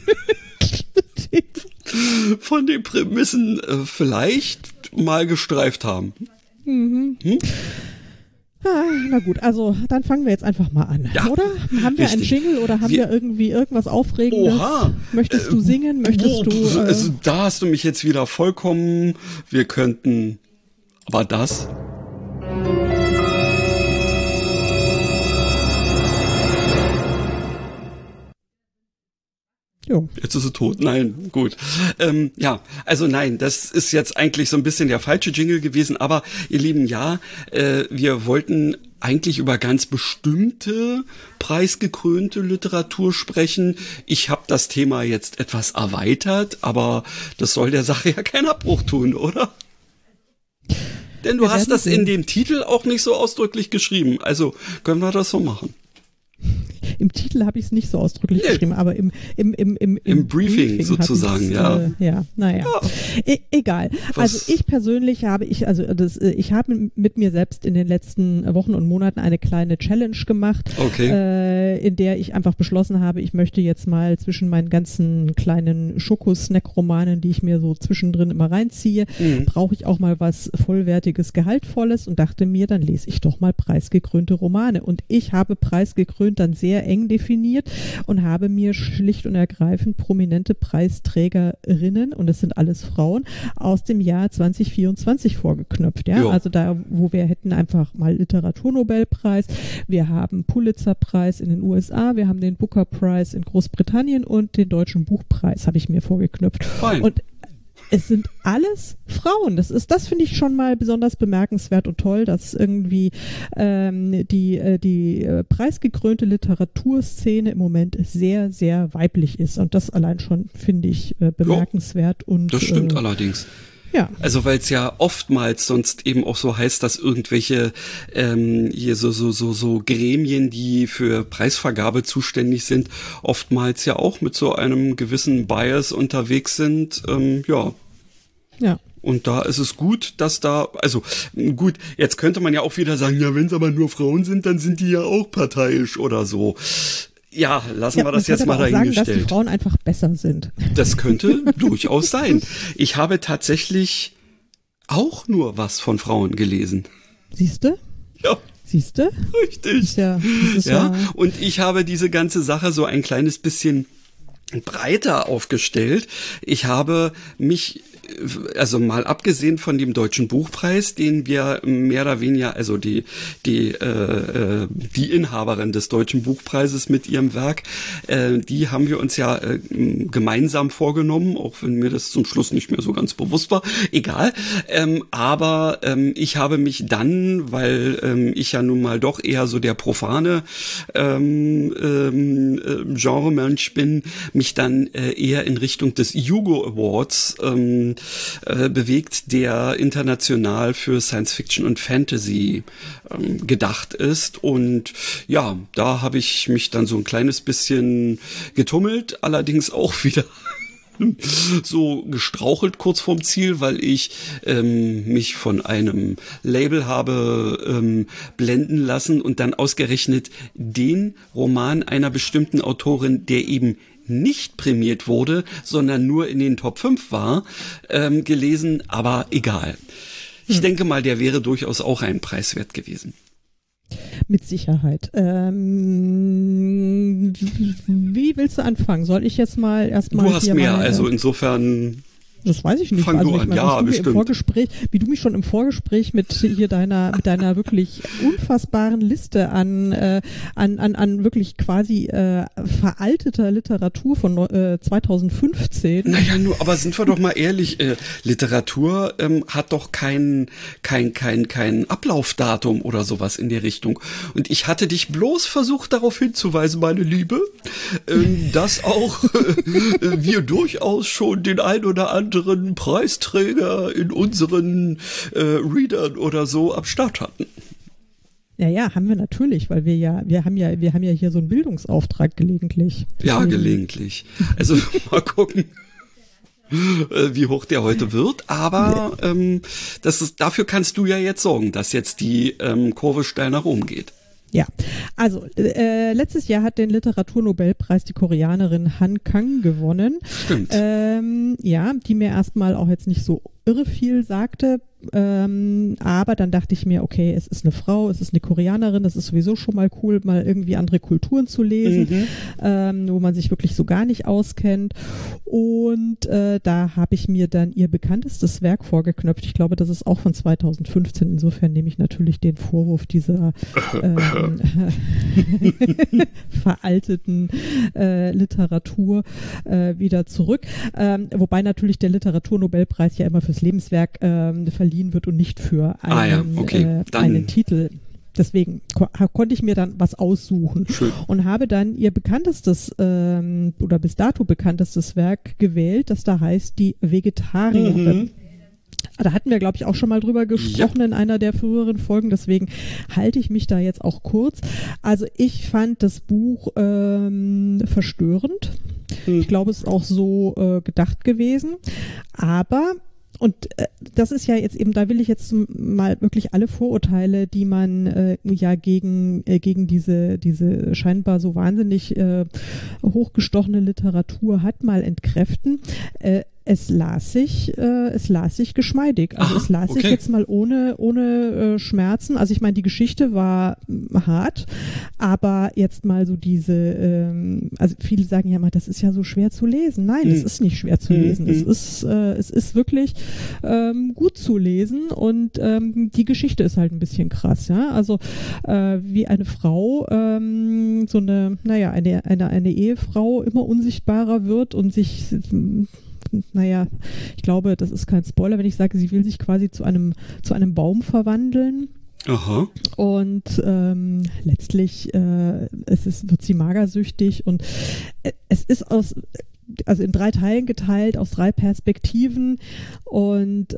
den Prämissen vielleicht mal gestreift haben. Na gut, also dann fangen wir jetzt einfach mal an, ja, oder? Haben wir einen Jingle oder haben wir irgendwie irgendwas Aufregendes? Oha! Möchtest du singen? Möchtest du... Also da hast du mich jetzt wieder vollkommen... Wir könnten... War das? Jo. Jetzt ist sie tot. Nein, gut. Ja, also nein, das ist jetzt eigentlich so ein bisschen der falsche Jingle gewesen, aber ihr Lieben, ja, wir wollten eigentlich über ganz bestimmte preisgekrönte Literatur sprechen. Ich habe das Thema jetzt etwas erweitert, aber das soll der Sache ja keinen Abbruch tun, oder? Denn du hast das in dem Titel auch nicht so ausdrücklich geschrieben, also können wir das so machen. Im Titel habe ich es nicht so ausdrücklich geschrieben, aber im Briefing sozusagen, ja. Ja, naja. Ja. Egal. Also ich persönlich habe ich habe mit mir selbst in den letzten Wochen und Monaten eine kleine Challenge gemacht, in der ich einfach beschlossen habe, ich möchte jetzt mal zwischen meinen ganzen kleinen Schoko-Snack-Romanen, die ich mir so zwischendrin immer reinziehe, brauche ich auch mal was vollwertiges, gehaltvolles und dachte mir, dann lese ich doch mal preisgekrönte Romane. Und ich habe preisgekrönt dann sehr eng definiert und habe mir schlicht und ergreifend prominente Preisträgerinnen, und es sind alles Frauen, aus dem Jahr 2024 vorgeknöpft. Ja? Also da, wo wir hätten einfach mal Literaturnobelpreis, wir haben Pulitzerpreis in den USA, wir haben den Booker Prize in Großbritannien und den Deutschen Buchpreis habe ich mir vorgeknöpft. Fein. Und es sind alles Frauen. Das finde ich schon mal besonders bemerkenswert und toll, dass irgendwie die preisgekrönte Literaturszene im Moment sehr, sehr weiblich ist. Und das allein schon finde ich bemerkenswert. Und das stimmt allerdings. Ja. Also weil es ja oftmals sonst eben auch so heißt, dass irgendwelche hier so Gremien, die für Preisvergabe zuständig sind, oftmals ja auch mit so einem gewissen Bias unterwegs sind. Ja. Und da ist es gut, dass da, also gut, jetzt könnte man ja auch wieder sagen, ja, wenn es aber nur Frauen sind, dann sind die ja auch parteiisch oder so. Ja, lassen wir das jetzt mal dahingestellt. Sagen, dass die Frauen einfach besser sind. Das könnte durchaus sein. Ich habe tatsächlich auch nur was von Frauen gelesen. Siehste? Ja. Siehste? Richtig. Ja, und ich habe diese ganze Sache so ein kleines bisschen breiter aufgestellt. Ich habe mich, also mal abgesehen von dem Deutschen Buchpreis, den wir mehr oder weniger, also die Inhaberin des Deutschen Buchpreises mit ihrem Werk, die haben wir uns ja gemeinsam vorgenommen, auch wenn mir das zum Schluss nicht mehr so ganz bewusst war. Egal. Aber ich habe mich dann, weil ich ja nun mal doch eher so der profane Genremensch bin, mich dann eher in Richtung des Hugo Awards bewegt, der international für Science Fiction und Fantasy gedacht ist. Und ja, da habe ich mich dann so ein kleines bisschen getummelt, allerdings auch wieder so gestrauchelt kurz vorm Ziel, weil ich mich von einem Label habe blenden lassen und dann ausgerechnet den Roman einer bestimmten Autorin, der eben nicht prämiert wurde, sondern nur in den Top 5 war, gelesen, aber egal. Ich denke mal, der wäre durchaus auch einen Preis wert gewesen. Mit Sicherheit. Wie willst du anfangen? Soll ich jetzt mal erstmal... Du hast mehr, also insofern... Das weiß ich nicht. Fang du an, ja, bestimmt. Wie du mich schon im Vorgespräch mit hier deiner wirklich unfassbaren Liste an wirklich quasi veralteter Literatur von 2015. Naja, aber sind wir doch mal ehrlich, Literatur hat doch kein Ablaufdatum oder sowas in der Richtung. Und ich hatte dich bloß versucht, darauf hinzuweisen, meine Liebe, dass auch wir durchaus schon den ein oder anderen Preisträger in unseren Readern oder so am Start hatten. Ja, haben wir natürlich, weil wir haben ja hier so einen Bildungsauftrag gelegentlich. Ja, gelegentlich. Also mal gucken, wie hoch der heute wird, aber dafür kannst du ja jetzt sorgen, dass jetzt die Kurve steil nach oben geht. Ja, also letztes Jahr hat den Literaturnobelpreis die Koreanerin Han Kang gewonnen. Stimmt. Ja, die mir erstmal auch jetzt nicht so irre viel sagte. Aber dann dachte ich mir, okay, es ist eine Frau, es ist eine Koreanerin, das ist sowieso schon mal cool, mal irgendwie andere Kulturen zu lesen, wo man sich wirklich so gar nicht auskennt. Und da habe ich mir dann ihr bekanntestes Werk vorgeknöpft. Ich glaube, das ist auch von 2015. Insofern nehme ich natürlich den Vorwurf dieser veralteten Literatur wieder zurück. Wobei natürlich der Literaturnobelpreis ja immer fürs Lebenswerk verliehen wird und nicht für einen Titel. Deswegen konnte ich mir dann was aussuchen. Schön. Und habe dann ihr bekanntestes oder bis dato bekanntestes Werk gewählt, das da heißt Die Vegetarierin. Da hatten wir, glaube ich, auch schon mal drüber gesprochen in einer der früheren Folgen, deswegen halte ich mich da jetzt auch kurz. Also ich fand das Buch verstörend. Ich glaube, es ist auch so gedacht gewesen. Aber und das ist ja jetzt eben, da will ich jetzt mal wirklich alle Vorurteile, die man gegen diese scheinbar so wahnsinnig hochgestochene Literatur hat, mal entkräften. Es las sich geschmeidig. Also es las sich jetzt mal ohne Schmerzen. Also ich meine, die Geschichte war hart, aber jetzt mal so diese, also viele sagen ja mal, das ist ja so schwer zu lesen. Nein, es ist nicht schwer zu lesen. Es ist wirklich gut zu lesen und die Geschichte ist halt ein bisschen krass, ja. Also wie eine Frau, so eine Ehefrau immer unsichtbarer wird und sich ich glaube, das ist kein Spoiler, wenn ich sage, sie will sich quasi zu einem Baum verwandeln. Aha. Und letztlich wird sie magersüchtig und es ist also in 3 Teilen geteilt, aus 3 Perspektiven und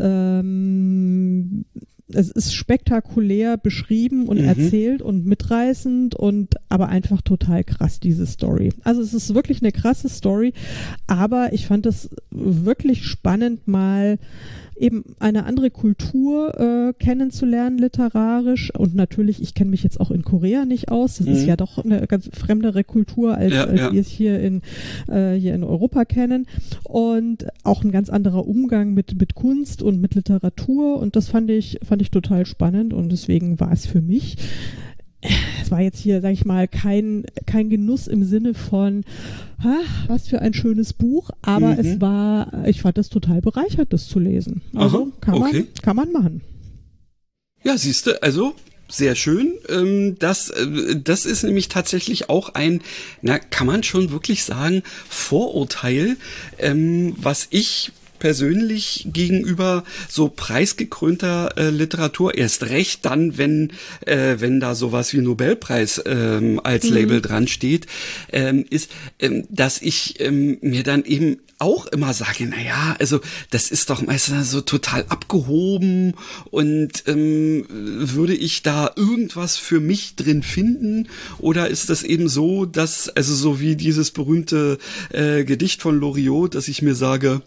es ist spektakulär beschrieben und erzählt und mitreißend und aber einfach total krass, diese Story. Also es ist wirklich eine krasse Story, aber ich fand es wirklich spannend, mal eben eine andere Kultur kennenzulernen, literarisch. Und natürlich, ich kenne mich jetzt auch in Korea nicht aus. Das ist ja doch eine ganz fremdere Kultur, als wir es hier in Europa kennen. Und auch ein ganz anderer Umgang mit Kunst und mit Literatur. Und das fand ich total spannend. Und deswegen war es für mich, es war jetzt hier, sag ich mal, kein Genuss im Sinne von, was für ein schönes Buch, aber ich fand es total bereichert, das zu lesen. Also kann man machen. Ja, siehste, also sehr schön. Das ist nämlich tatsächlich auch ein, kann man schon wirklich sagen, Vorurteil, was ich persönlich gegenüber so preisgekrönter Literatur, erst recht dann, wenn da sowas wie Nobelpreis als Label dran steht, ist, dass ich mir dann eben auch immer sage, also das ist doch meistens so total abgehoben und würde ich da irgendwas für mich drin finden, oder ist das eben so, dass, also so wie dieses berühmte Gedicht von Loriot, dass ich mir sage,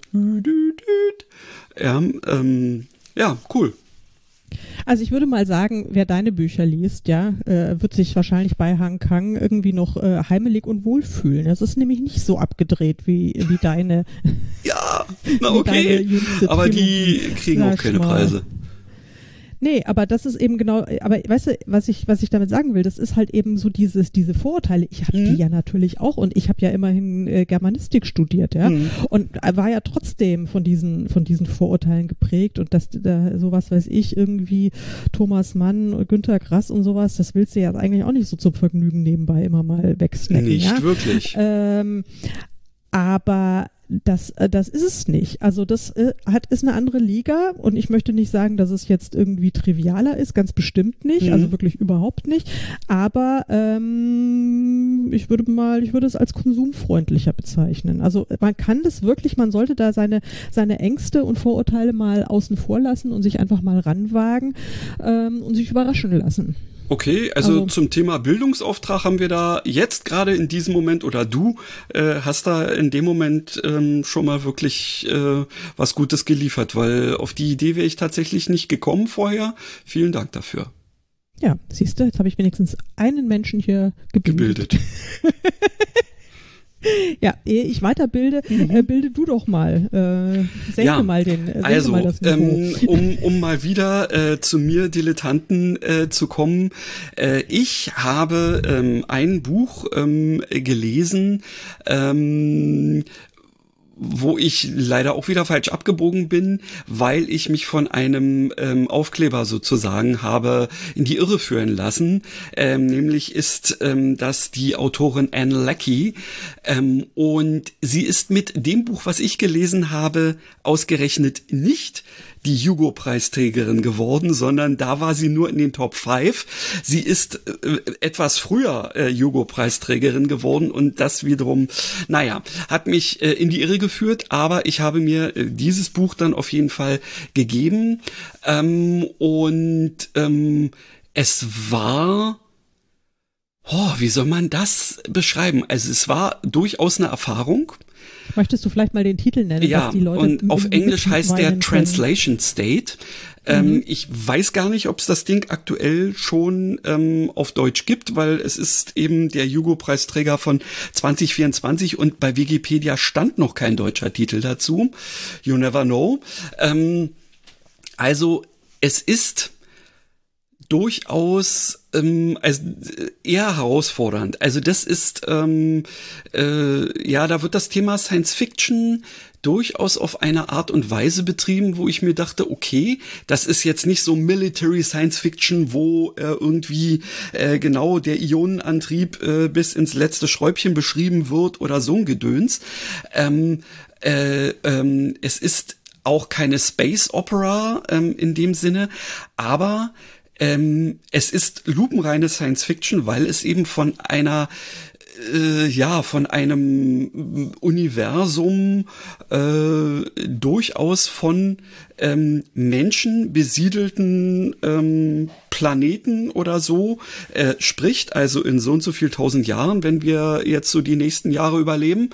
ja, cool. Also ich würde mal sagen, wer deine Bücher liest, wird sich wahrscheinlich bei Han Kang irgendwie noch heimelig und wohlfühlen. Das ist nämlich nicht so abgedreht wie deine. Ja, na okay, aber die kriegen auch keine Preise. Nee, aber das ist eben genau, aber weißt du, was ich damit sagen will, das ist halt eben so diese Vorurteile. Ich habe die ja natürlich auch und ich habe ja immerhin Germanistik studiert, ja, und war ja trotzdem von diesen Vorurteilen geprägt, und dass da sowas, weiß ich, irgendwie Thomas Mann, Günter Grass und sowas, das willst du ja eigentlich auch nicht so zum Vergnügen nebenbei immer mal wegsnacken. Nicht wirklich. Aber das ist es nicht. Also das ist eine andere Liga, und ich möchte nicht sagen, dass es jetzt irgendwie trivialer ist, ganz bestimmt nicht, also wirklich überhaupt nicht, aber ich würde es als konsumfreundlicher bezeichnen. Also man kann das wirklich, man sollte da seine Ängste und Vorurteile mal außen vor lassen und sich einfach mal ranwagen und sich überraschen lassen. Okay, also zum Thema Bildungsauftrag haben wir da jetzt gerade in diesem Moment, oder du hast da in dem Moment schon mal wirklich was Gutes geliefert, weil auf die Idee wäre ich tatsächlich nicht gekommen vorher. Vielen Dank dafür. Ja, siehst du, jetzt habe ich wenigstens einen Menschen hier gebildet. Ja, ehe ich weiterbilde, bilde du doch mal. Senke mal das Niveau. Um mal wieder zu mir Dilettanten zu kommen. Ich habe ein Buch gelesen, wo ich leider auch wieder falsch abgebogen bin, weil ich mich von einem Aufkleber sozusagen habe in die Irre führen lassen. Nämlich ist das die Autorin Ann Leckie. Und sie ist mit dem Buch, was ich gelesen habe, ausgerechnet nicht die Hugo-Preisträgerin geworden, sondern da war sie nur in den Top 5. Sie ist etwas früher Hugo-Preisträgerin geworden und das wiederum, hat mich in die Irre geführt, aber ich habe mir dieses Buch dann auf jeden Fall gegeben es war... wie soll man das beschreiben? Also es war durchaus eine Erfahrung. Möchtest du vielleicht mal den Titel nennen? Ja, dass die Leute und auf Englisch heißt der Translation State. Ich weiß gar nicht, ob es das Ding aktuell schon auf Deutsch gibt, weil es ist eben der Hugo-Preisträger von 2024 und bei Wikipedia stand noch kein deutscher Titel dazu. You never know. Also es ist durchaus eher herausfordernd. Also das ist, da wird das Thema Science Fiction durchaus auf eine Art und Weise betrieben, wo ich mir dachte, okay, das ist jetzt nicht so Military Science Fiction, wo irgendwie genau der Ionenantrieb bis ins letzte Schräubchen beschrieben wird oder so ein Gedöns. Es ist auch keine Space Opera in dem Sinne, aber es ist lupenreine Science Fiction, weil es eben von einem Universum durchaus von Menschen besiedelten Planeten oder so spricht, also in so und so viel 1000 Jahren, wenn wir jetzt so die nächsten Jahre überleben.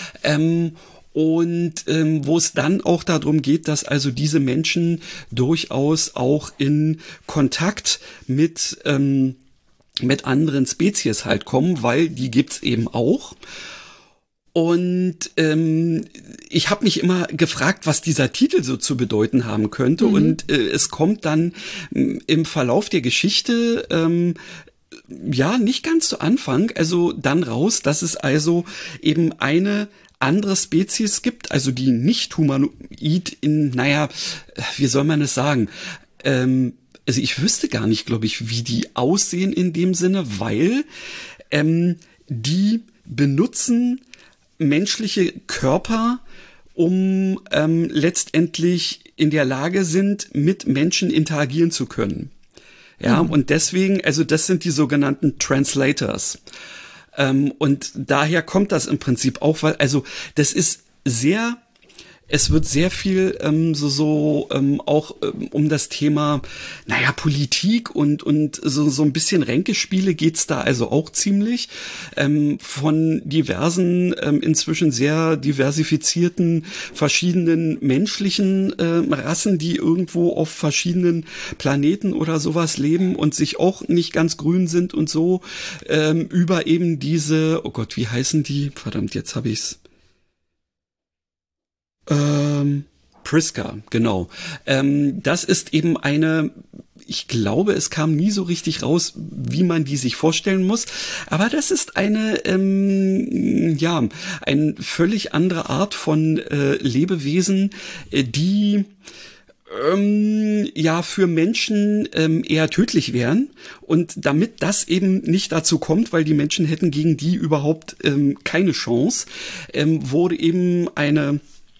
Wo es dann auch darum geht, dass also diese Menschen durchaus auch in Kontakt mit anderen Spezies halt kommen, weil die gibt's eben auch. Und ich habe mich immer gefragt, was dieser Titel so zu bedeuten haben könnte. Und es kommt dann im Verlauf der Geschichte nicht ganz zu Anfang, also dann raus, dass es also eben eine andere Spezies gibt, also die nicht humanoid wie soll man es sagen? Also ich wüsste gar nicht, glaube ich, wie die aussehen in dem Sinne, weil die benutzen menschliche Körper, um letztendlich in der Lage sind, mit Menschen interagieren zu können. Ja, und deswegen, also das sind die sogenannten Translators. Und daher kommt das im Prinzip auch, weil, also das ist es wird sehr viel auch um das Thema, Politik und so ein bisschen Ränkespiele geht's da also auch ziemlich. Von diversen, inzwischen sehr diversifizierten, verschiedenen menschlichen Rassen, die irgendwo auf verschiedenen Planeten oder sowas leben und sich auch nicht ganz grün sind und so, über eben diese, oh Gott, wie heißen die? Verdammt, jetzt habe ich's. Priska, genau. Das ist eben ich glaube, es kam nie so richtig raus, wie man die sich vorstellen muss. Aber das ist eine völlig andere Art von Lebewesen, die für Menschen eher tödlich wären. Und damit das eben nicht dazu kommt, weil die Menschen hätten gegen die überhaupt keine Chance, wurde eben ein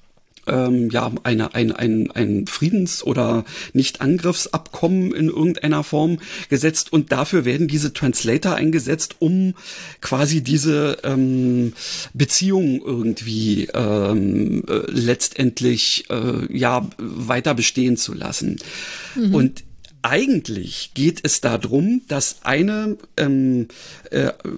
Friedens- oder Nicht-Angriffsabkommen in irgendeiner Form gesetzt und dafür werden diese Translator eingesetzt, um quasi diese Beziehung irgendwie letztendlich weiter bestehen zu lassen. Und eigentlich geht es darum, dass eine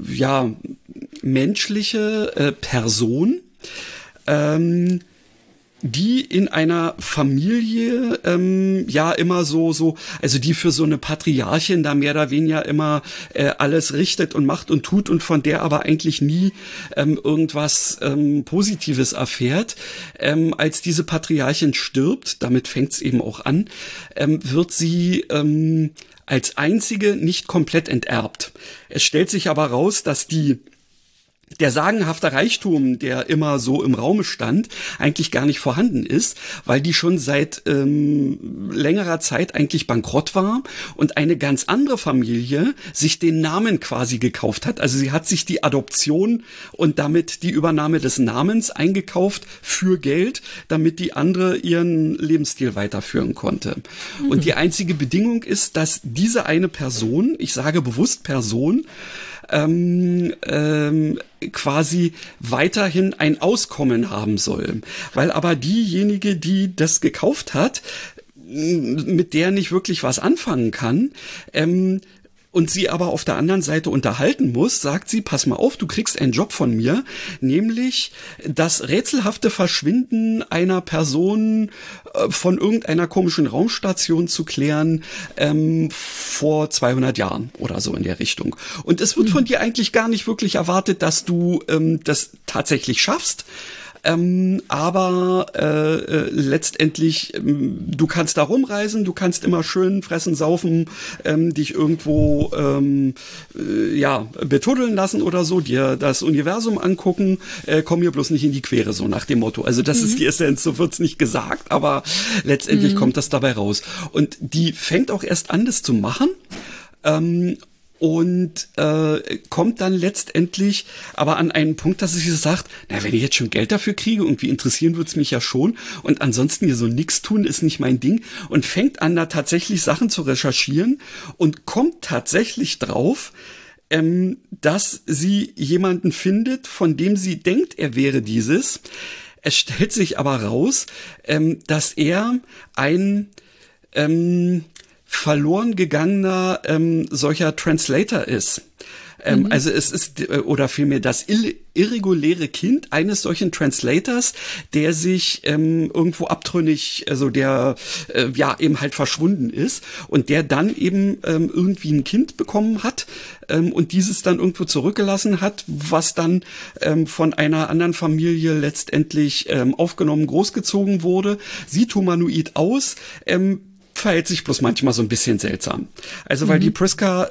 menschliche Person die in einer Familie ja immer so, also die für so eine Patriarchin da mehr oder weniger immer alles richtet und macht und tut und von der aber eigentlich nie irgendwas Positives erfährt. Als diese Patriarchin stirbt, damit fängt's eben auch an, wird sie als einzige nicht komplett enterbt. Es stellt sich aber raus, dass der sagenhafte Reichtum, der immer so im Raume stand, eigentlich gar nicht vorhanden ist, weil die schon seit längerer Zeit eigentlich bankrott war und eine ganz andere Familie sich den Namen quasi gekauft hat. Also sie hat sich die Adoption und damit die Übernahme des Namens eingekauft für Geld, damit die andere ihren Lebensstil weiterführen konnte. Mhm. Und die einzige Bedingung ist, dass diese eine Person, ich sage bewusst Person, quasi weiterhin ein Auskommen haben soll. Weil aber diejenige, die das gekauft hat, mit der nicht wirklich was anfangen kann, und sie aber auf der anderen Seite unterhalten muss, sagt sie, pass mal auf, du kriegst einen Job von mir, nämlich das rätselhafte Verschwinden einer Person von irgendeiner komischen Raumstation zu klären, vor 200 Jahren oder so in der Richtung. Und es wird von dir eigentlich gar nicht wirklich erwartet, dass du das tatsächlich schaffst. Aber letztendlich, du kannst da rumreisen, du kannst immer schön fressen, saufen, dich irgendwo betuddeln lassen oder so, dir das Universum angucken, komm mir bloß nicht in die Quere, so nach dem Motto. Also das ist die Essenz, so wird's nicht gesagt, aber letztendlich kommt das dabei raus. Und die fängt auch erst an, das zu machen. Und kommt dann letztendlich aber an einen Punkt, dass sie sagt, na, wenn ich jetzt schon Geld dafür kriege, irgendwie interessieren wird's mich ja schon und ansonsten hier so nix tun ist nicht mein Ding und fängt an, da tatsächlich Sachen zu recherchieren und kommt tatsächlich drauf, dass sie jemanden findet, von dem sie denkt, er wäre dieses. Es stellt sich aber raus, dass er ein verloren gegangener solcher Translator ist. Also es ist, oder vielmehr das irreguläre Kind eines solchen Translators, der sich irgendwo abtrünnig, also der eben halt verschwunden ist und der dann eben irgendwie ein Kind bekommen hat und dieses dann irgendwo zurückgelassen hat, was dann von einer anderen Familie letztendlich aufgenommen, großgezogen wurde, sieht humanoid aus, verhält sich bloß manchmal so ein bisschen seltsam. Also weil die Priska,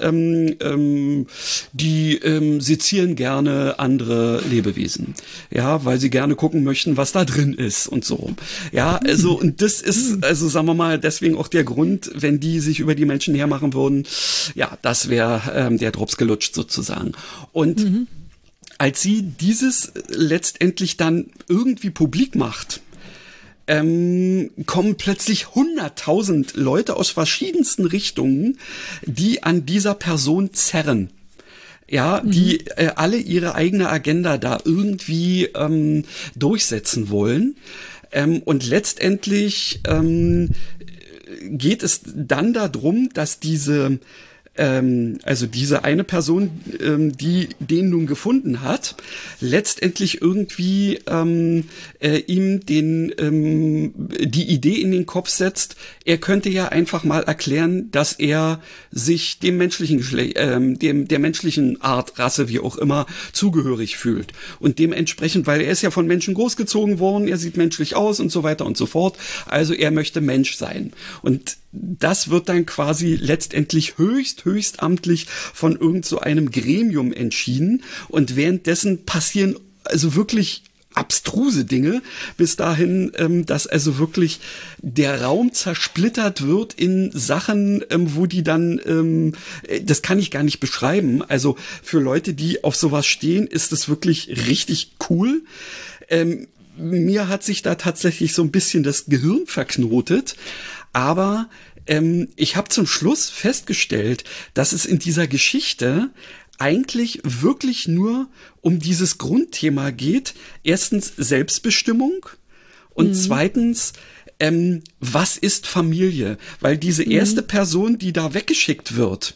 die sezieren gerne andere Lebewesen. Ja, weil sie gerne gucken möchten, was da drin ist und so. Ja, also und das ist, also sagen wir mal, deswegen auch der Grund, wenn die sich über die Menschen hermachen würden, ja, das wäre der Drops gelutscht sozusagen. Und als sie dieses letztendlich dann irgendwie publik macht, kommen plötzlich 100.000 Leute aus verschiedensten Richtungen, die an dieser Person zerren. Ja, die alle ihre eigene Agenda da irgendwie durchsetzen wollen. Und letztendlich geht es dann darum, dass diese eine Person, die den nun gefunden hat, letztendlich irgendwie ihm die Idee in den Kopf setzt, er könnte ja einfach mal erklären, dass er sich dem menschlichen Geschlecht, der menschlichen Art, Rasse, wie auch immer, zugehörig fühlt. Und dementsprechend, weil er ist ja von Menschen großgezogen worden, er sieht menschlich aus und so weiter und so fort, also er möchte Mensch sein. Und das wird dann quasi letztendlich höchstamtlich von irgend so einem Gremium entschieden und währenddessen passieren also wirklich abstruse Dinge, bis dahin, dass also wirklich der Raum zersplittert wird in Sachen, wo die dann, das kann ich gar nicht beschreiben, also für Leute, die auf sowas stehen, ist es wirklich richtig cool. Mir hat sich da tatsächlich so ein bisschen das Gehirn verknotet, aber ich habe zum Schluss festgestellt, dass es in dieser Geschichte eigentlich wirklich nur um dieses Grundthema geht. Erstens Selbstbestimmung und zweitens, was ist Familie? Weil diese erste Person, die da weggeschickt wird,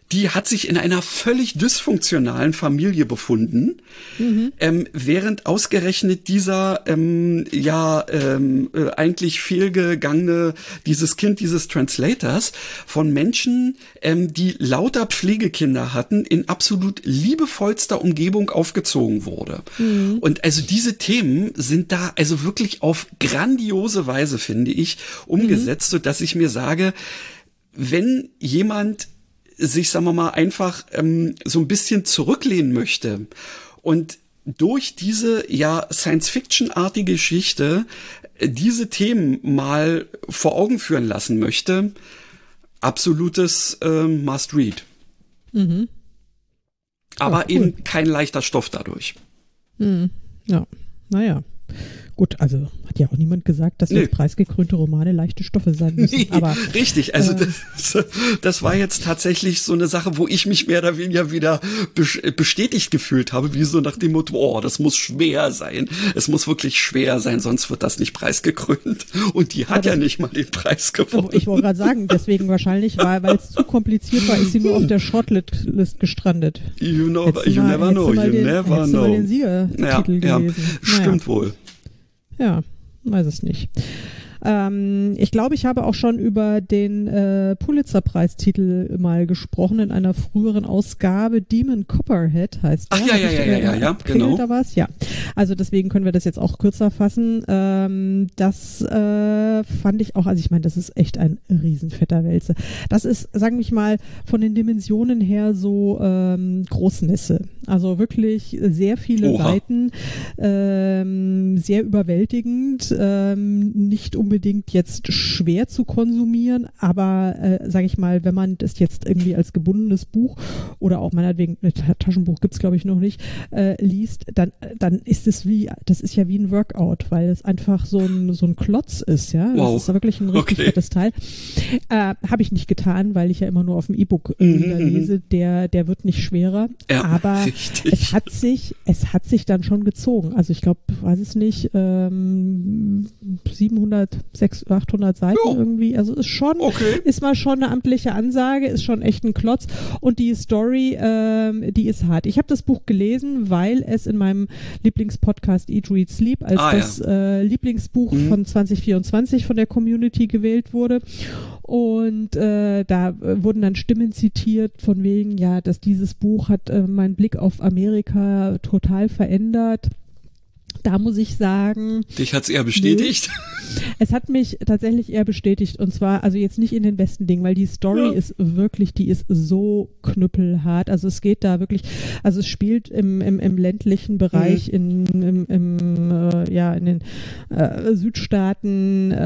die hat sich in einer völlig dysfunktionalen Familie befunden, während ausgerechnet dieser eigentlich fehlgegangene, dieses Kind dieses Translators von Menschen, die lauter Pflegekinder hatten, in absolut liebevollster Umgebung aufgezogen wurde. Und also diese Themen sind da also wirklich auf grandiose Weise, finde ich, umgesetzt, sodass ich mir sage, wenn jemand sich, sagen wir mal, einfach so ein bisschen zurücklehnen möchte und durch diese Science-Fiction-artige Geschichte diese Themen mal vor Augen führen lassen möchte, absolutes Must-Read. Aber cool. Eben kein leichter Stoff dadurch. Ja, naja. Gut, also hat ja auch niemand gesagt, dass jetzt preisgekrönte Romane leichte Stoffe sein müssen. Aber, richtig, also das war jetzt tatsächlich so eine Sache, wo ich mich mehr oder weniger wieder bestätigt gefühlt habe, wie so nach dem Motto, oh, das muss schwer sein. Es muss wirklich schwer sein, sonst wird das nicht preisgekrönt. Und die hat ja nicht mal den Preis gewonnen. Ich wollte gerade sagen, deswegen wahrscheinlich, weil es zu kompliziert war, ist sie nur auf der Shortlist gestrandet. You never know. Den Siegertitel gelesen. Stimmt wohl. Ja, weiß es nicht. Ich glaube, ich habe auch schon über den Pulitzer-Preistitel mal gesprochen in einer früheren Ausgabe. Demon Copperhead heißt der. Ach ja, genau. Da war's? Ja. Also deswegen können wir das jetzt auch kürzer fassen. Das fand ich auch, also ich meine, das ist echt ein riesenfetter Wälzer. Das ist, sagen wir mal, von den Dimensionen her so Großnässe. Also wirklich sehr viele Seiten, sehr überwältigend, nicht unbedingt jetzt schwer zu konsumieren, aber sage ich mal, wenn man das jetzt irgendwie als gebundenes Buch oder auch meinetwegen ein Taschenbuch gibt's glaube ich noch nicht, liest, dann ist es das ist ja wie ein Workout, weil es einfach so ein Klotz ist, ja. Wow. Das ist wirklich ein richtig fettes Teil. Habe ich nicht getan, weil ich ja immer nur auf dem E-Book lese, der wird nicht schwerer, aber es hat sich dann schon gezogen. Also ich glaube, weiß es nicht, 700, 600, 800 Seiten irgendwie. Also ist schon, ist mal schon eine amtliche Ansage, ist schon echt ein Klotz. Und die Story, die ist hart. Ich habe das Buch gelesen, weil es in meinem Lieblingspodcast Eat, Read, Sleep als Lieblingsbuch von 2024 von der Community gewählt wurde. Und da wurden dann Stimmen zitiert von wegen, ja, dass dieses Buch hat meinen Blick auf Amerika total verändert. Da muss ich sagen. Dich hat's eher bestätigt? Es hat mich tatsächlich eher bestätigt. Und zwar, also jetzt nicht in den besten Dingen, weil die Story ist wirklich, die ist so knüppelhart. Also es geht da wirklich, also es spielt im ländlichen Bereich, in den Südstaaten,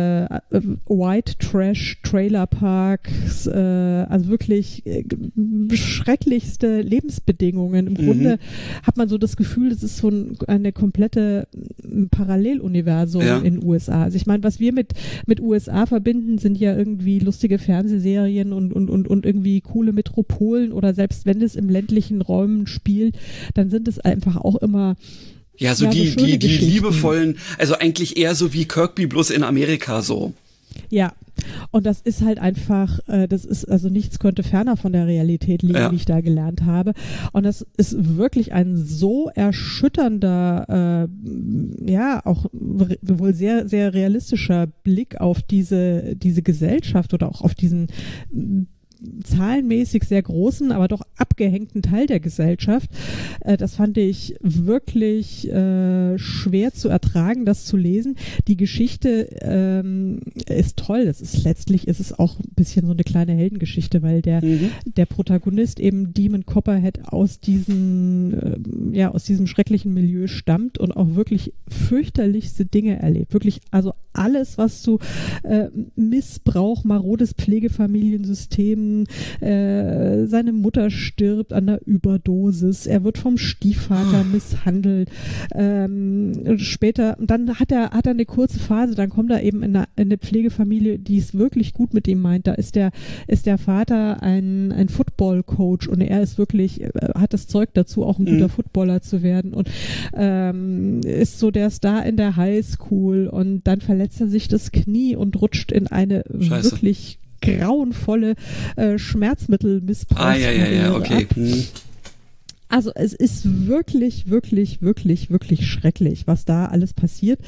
White Trash Trailer Parks, also wirklich schrecklichste Lebensbedingungen. Im Grunde hat man so das Gefühl, das ist so eine komplette Paralleluniversum in USA. Also ich meine, was wir mit USA verbinden, sind ja irgendwie lustige Fernsehserien und irgendwie coole Metropolen, oder selbst wenn es im ländlichen Räumen spielt, dann sind es einfach auch immer die liebevollen, also eigentlich eher so wie Kirkby, bloß in Amerika so. Ja, und das ist halt einfach, das ist, also nichts könnte ferner von der Realität liegen, wie ich da gelernt habe. Und das ist wirklich ein so erschütternder, auch wohl sehr, sehr realistischer Blick auf diese Gesellschaft oder auch auf diesen zahlenmäßig sehr großen, aber doch abgehängten Teil der Gesellschaft. Das fand ich wirklich schwer zu ertragen, das zu lesen. Die Geschichte ist toll. Letztlich ist es auch ein bisschen so eine kleine Heldengeschichte, weil der Protagonist eben Demon Copperhead aus diesem schrecklichen Milieu stammt und auch wirklich fürchterlichste Dinge erlebt. Wirklich, also alles, was zu Missbrauch, marodes Pflegefamiliensystem, seine Mutter stirbt an der Überdosis, er wird vom Stiefvater misshandelt, später, dann hat er eine kurze Phase, dann kommt er eben in eine Pflegefamilie, die es wirklich gut mit ihm meint. Da ist der Vater ein Football-Coach und er ist wirklich, hat das Zeug dazu, auch ein guter Footballer zu werden und ist so der Star in der Highschool, und dann verletzt er sich das Knie und rutscht in eine wirklich grauenvolle Schmerzmittelmissbrauch. Okay. Also es ist wirklich, wirklich, wirklich, wirklich schrecklich, was da alles passiert.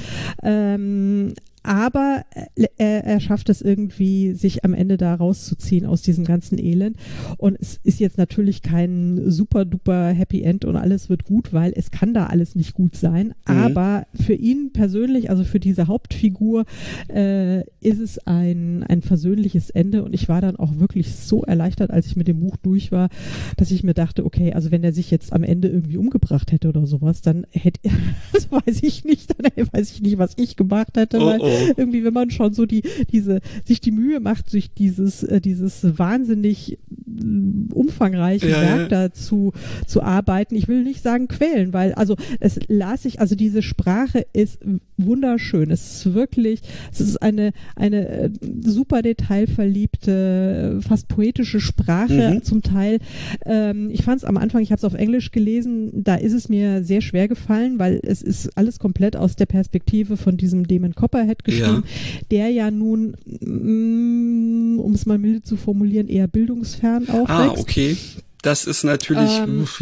Aber er schafft es irgendwie, sich am Ende da rauszuziehen aus diesem ganzen Elend. Und es ist jetzt natürlich kein super duper Happy End und alles wird gut, weil es kann da alles nicht gut sein. Aber für ihn persönlich, also für diese Hauptfigur, ist es ein versöhnliches Ende. Und ich war dann auch wirklich so erleichtert, als ich mit dem Buch durch war, dass ich mir dachte, okay, also wenn er sich jetzt am Ende irgendwie umgebracht hätte oder sowas, dann hätte das weiß ich nicht, was ich gemacht hätte, weil irgendwie, wenn man schon so sich die Mühe macht, sich dieses wahnsinnig umfangreiche Werk dazu zu arbeiten. Ich will nicht sagen quälen, weil also diese Sprache ist wunderschön. Es ist eine super detailverliebte, fast poetische Sprache zum Teil. Ich fand es am Anfang, ich habe es auf Englisch gelesen, da ist es mir sehr schwer gefallen, weil es ist alles komplett aus der Perspektive von diesem Damon Copperhead geschrieben, der ja nun, um es mal milde zu formulieren, eher bildungsfern aufwächst. Okay. Das ist natürlich,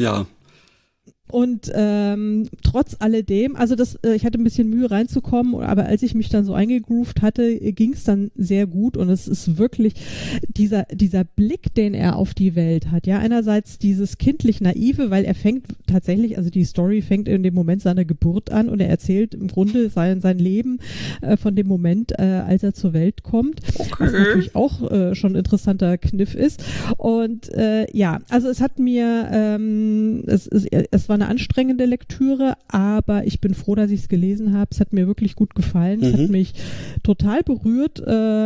Und trotz alledem, also ich hatte ein bisschen Mühe reinzukommen, aber als ich mich dann so eingegroovt hatte, ging es dann sehr gut und es ist wirklich dieser Blick, den er auf die Welt hat. Ja, einerseits dieses kindlich Naive, weil er fängt tatsächlich, also die Story fängt in dem Moment seiner Geburt an und er erzählt im Grunde sein Leben von dem Moment, als er zur Welt kommt, was natürlich auch schon ein interessanter Kniff ist. Und also es hat mir, es war eine anstrengende Lektüre, aber ich bin froh, dass ich es gelesen habe. Es hat mir wirklich gut gefallen. Es hat mich total berührt,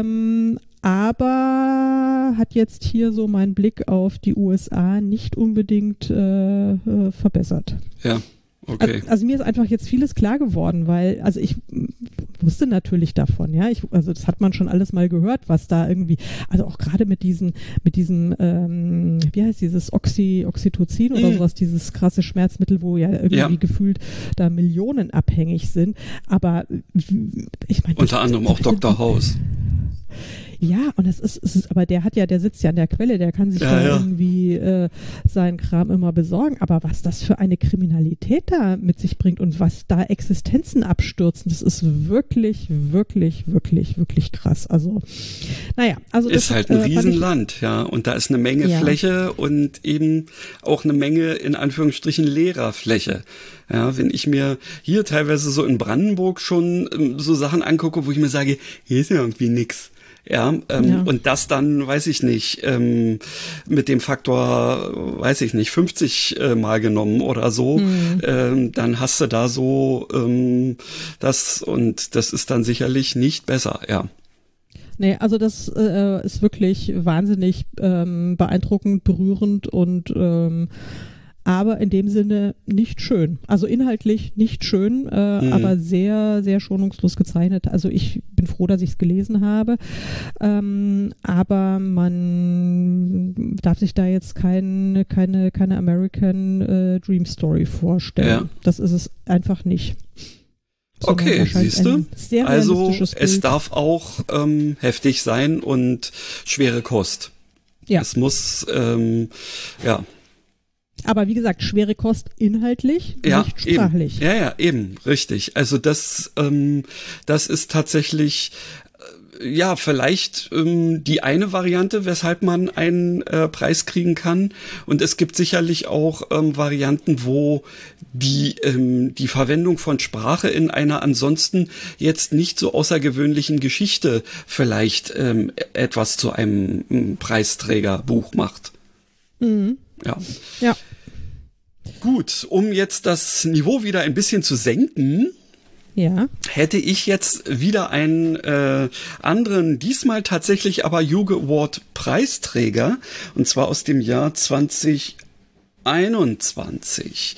aber hat jetzt hier so meinen Blick auf die USA nicht unbedingt verbessert. Ja. Okay. Also mir ist einfach jetzt vieles klar geworden, weil, also ich wusste natürlich davon, ja, also das hat man schon alles mal gehört, was da irgendwie, also auch gerade mit diesem, wie heißt dieses Oxytocin oder sowas, dieses krasse Schmerzmittel, wo ja irgendwie gefühlt da Millionen abhängig sind, aber ich meine. Unter anderem auch Dr. House. Ja, und es ist, aber der sitzt ja an der Quelle, der kann sich irgendwie seinen Kram immer besorgen. Aber was das für eine Kriminalität da mit sich bringt und was da Existenzen abstürzen, das ist wirklich, wirklich, wirklich, wirklich krass. Also, naja, also das ist halt ein Riesenland, und da ist eine Menge Fläche und eben auch eine Menge, in Anführungsstrichen, leerer Fläche. Ja, wenn ich mir hier teilweise so in Brandenburg schon so Sachen angucke, wo ich mir sage, hier ist ja irgendwie nix. Und das dann, weiß ich nicht, mit dem Faktor, 50 mal genommen oder so, dann hast du da so das und das ist dann sicherlich nicht besser, Nee, also das ist wirklich wahnsinnig beeindruckend, berührend und aber in dem Sinne nicht schön. Also inhaltlich nicht schön, aber sehr, sehr schonungslos gezeichnet. Also ich bin froh, dass ich es gelesen habe, aber man darf sich da jetzt keine American Dream Story vorstellen. Ja. Das ist es einfach nicht. Okay, siehst du? Also es darf auch heftig sein und schwere Kost. Ja. Es muss, Aber wie gesagt, schwere Kost inhaltlich, nicht sprachlich. Eben. Ja, eben, richtig. Also das ist tatsächlich vielleicht die eine Variante, weshalb man einen Preis kriegen kann. Und es gibt sicherlich auch Varianten, wo die Verwendung von Sprache in einer ansonsten jetzt nicht so außergewöhnlichen Geschichte vielleicht etwas zu einem Preisträgerbuch macht. Mhm. Ja. Gut, um jetzt das Niveau wieder ein bisschen zu senken, hätte ich jetzt wieder einen anderen, diesmal tatsächlich aber Hugo Award Preisträger, und zwar aus dem Jahr 2021.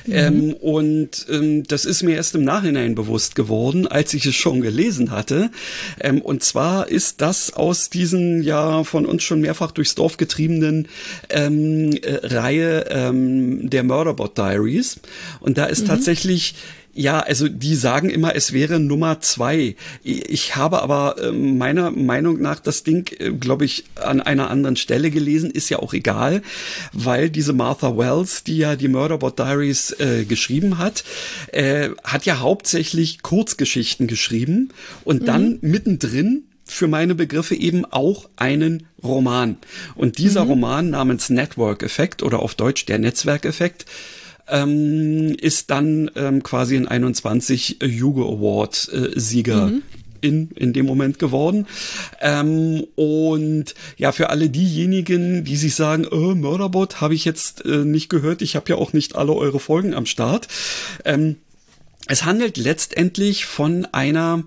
Das ist mir erst im Nachhinein bewusst geworden, als ich es schon gelesen hatte. Und zwar ist das aus diesen von uns schon mehrfach durchs Dorf getriebenen Reihe der Murderbot Diaries. Und da ist tatsächlich Ja, also die sagen immer, es wäre Nummer 2. Ich habe aber meiner Meinung nach das Ding, glaube ich, an einer anderen Stelle gelesen, ist ja auch egal, weil diese Martha Wells, die ja die Murderbot Diaries geschrieben hat ja hauptsächlich Kurzgeschichten geschrieben und dann mittendrin für meine Begriffe eben auch einen Roman. Und dieser Roman namens Network Effect oder auf Deutsch der Netzwerkeffekt ist dann quasi ein 21 Hugo Award Sieger in dem Moment geworden. Und ja, für alle diejenigen, die sich sagen, Murderbot habe ich jetzt nicht gehört, ich habe ja auch nicht alle eure Folgen am Start. Es handelt letztendlich von einem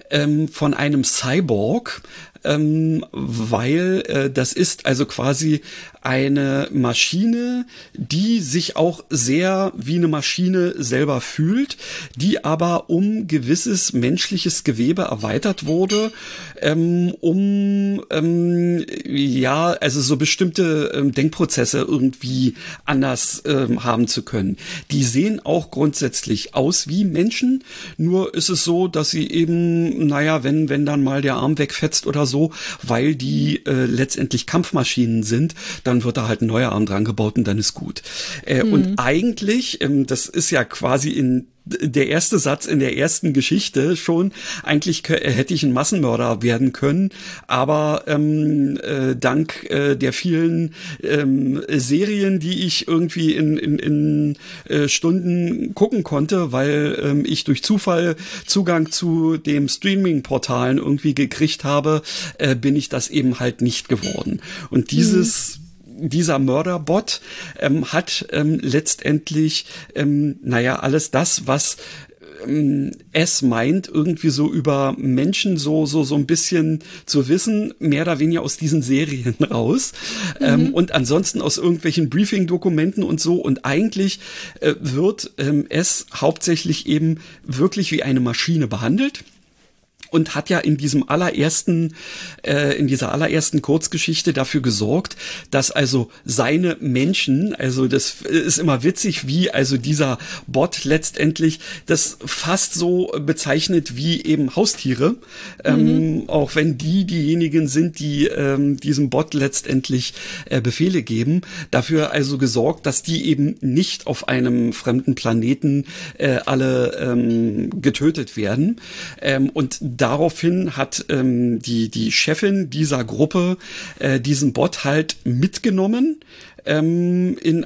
Cyborg, weil das ist also quasi eine Maschine, die sich auch sehr wie eine Maschine selber fühlt, die aber um gewisses menschliches Gewebe erweitert wurde, also so bestimmte Denkprozesse irgendwie anders haben zu können. Die sehen auch grundsätzlich aus wie Menschen, nur ist es so, dass sie eben, wenn dann mal der Arm wegfetzt oder so, weil die letztendlich Kampfmaschinen sind, dann wird da halt ein neuer Arm dran gebaut und dann ist gut. Und eigentlich, das ist ja quasi der erste Satz in der ersten Geschichte schon, eigentlich hätte ich ein Massenmörder werden können, aber dank der vielen Serien, die ich irgendwie in Stunden gucken konnte, weil ich durch Zufall Zugang zu dem Streaming-Portalen irgendwie gekriegt habe, bin ich das eben halt nicht geworden. Und dieser Murderbot hat letztendlich alles das, was es meint, irgendwie so über Menschen so ein bisschen zu wissen, mehr oder weniger aus diesen Serien raus und ansonsten aus irgendwelchen Briefing-Dokumenten und so, und eigentlich wird es hauptsächlich eben wirklich wie eine Maschine behandelt. Und hat ja in dieser allerersten Kurzgeschichte dafür gesorgt, dass also seine Menschen, also das ist immer witzig, wie also dieser Bot letztendlich das fast so bezeichnet wie eben Haustiere, auch wenn diejenigen sind, die diesem Bot letztendlich Befehle geben, dafür also gesorgt, dass die eben nicht auf einem fremden Planeten alle getötet werden, und daraufhin hat die Chefin dieser Gruppe diesen Bot halt mitgenommen in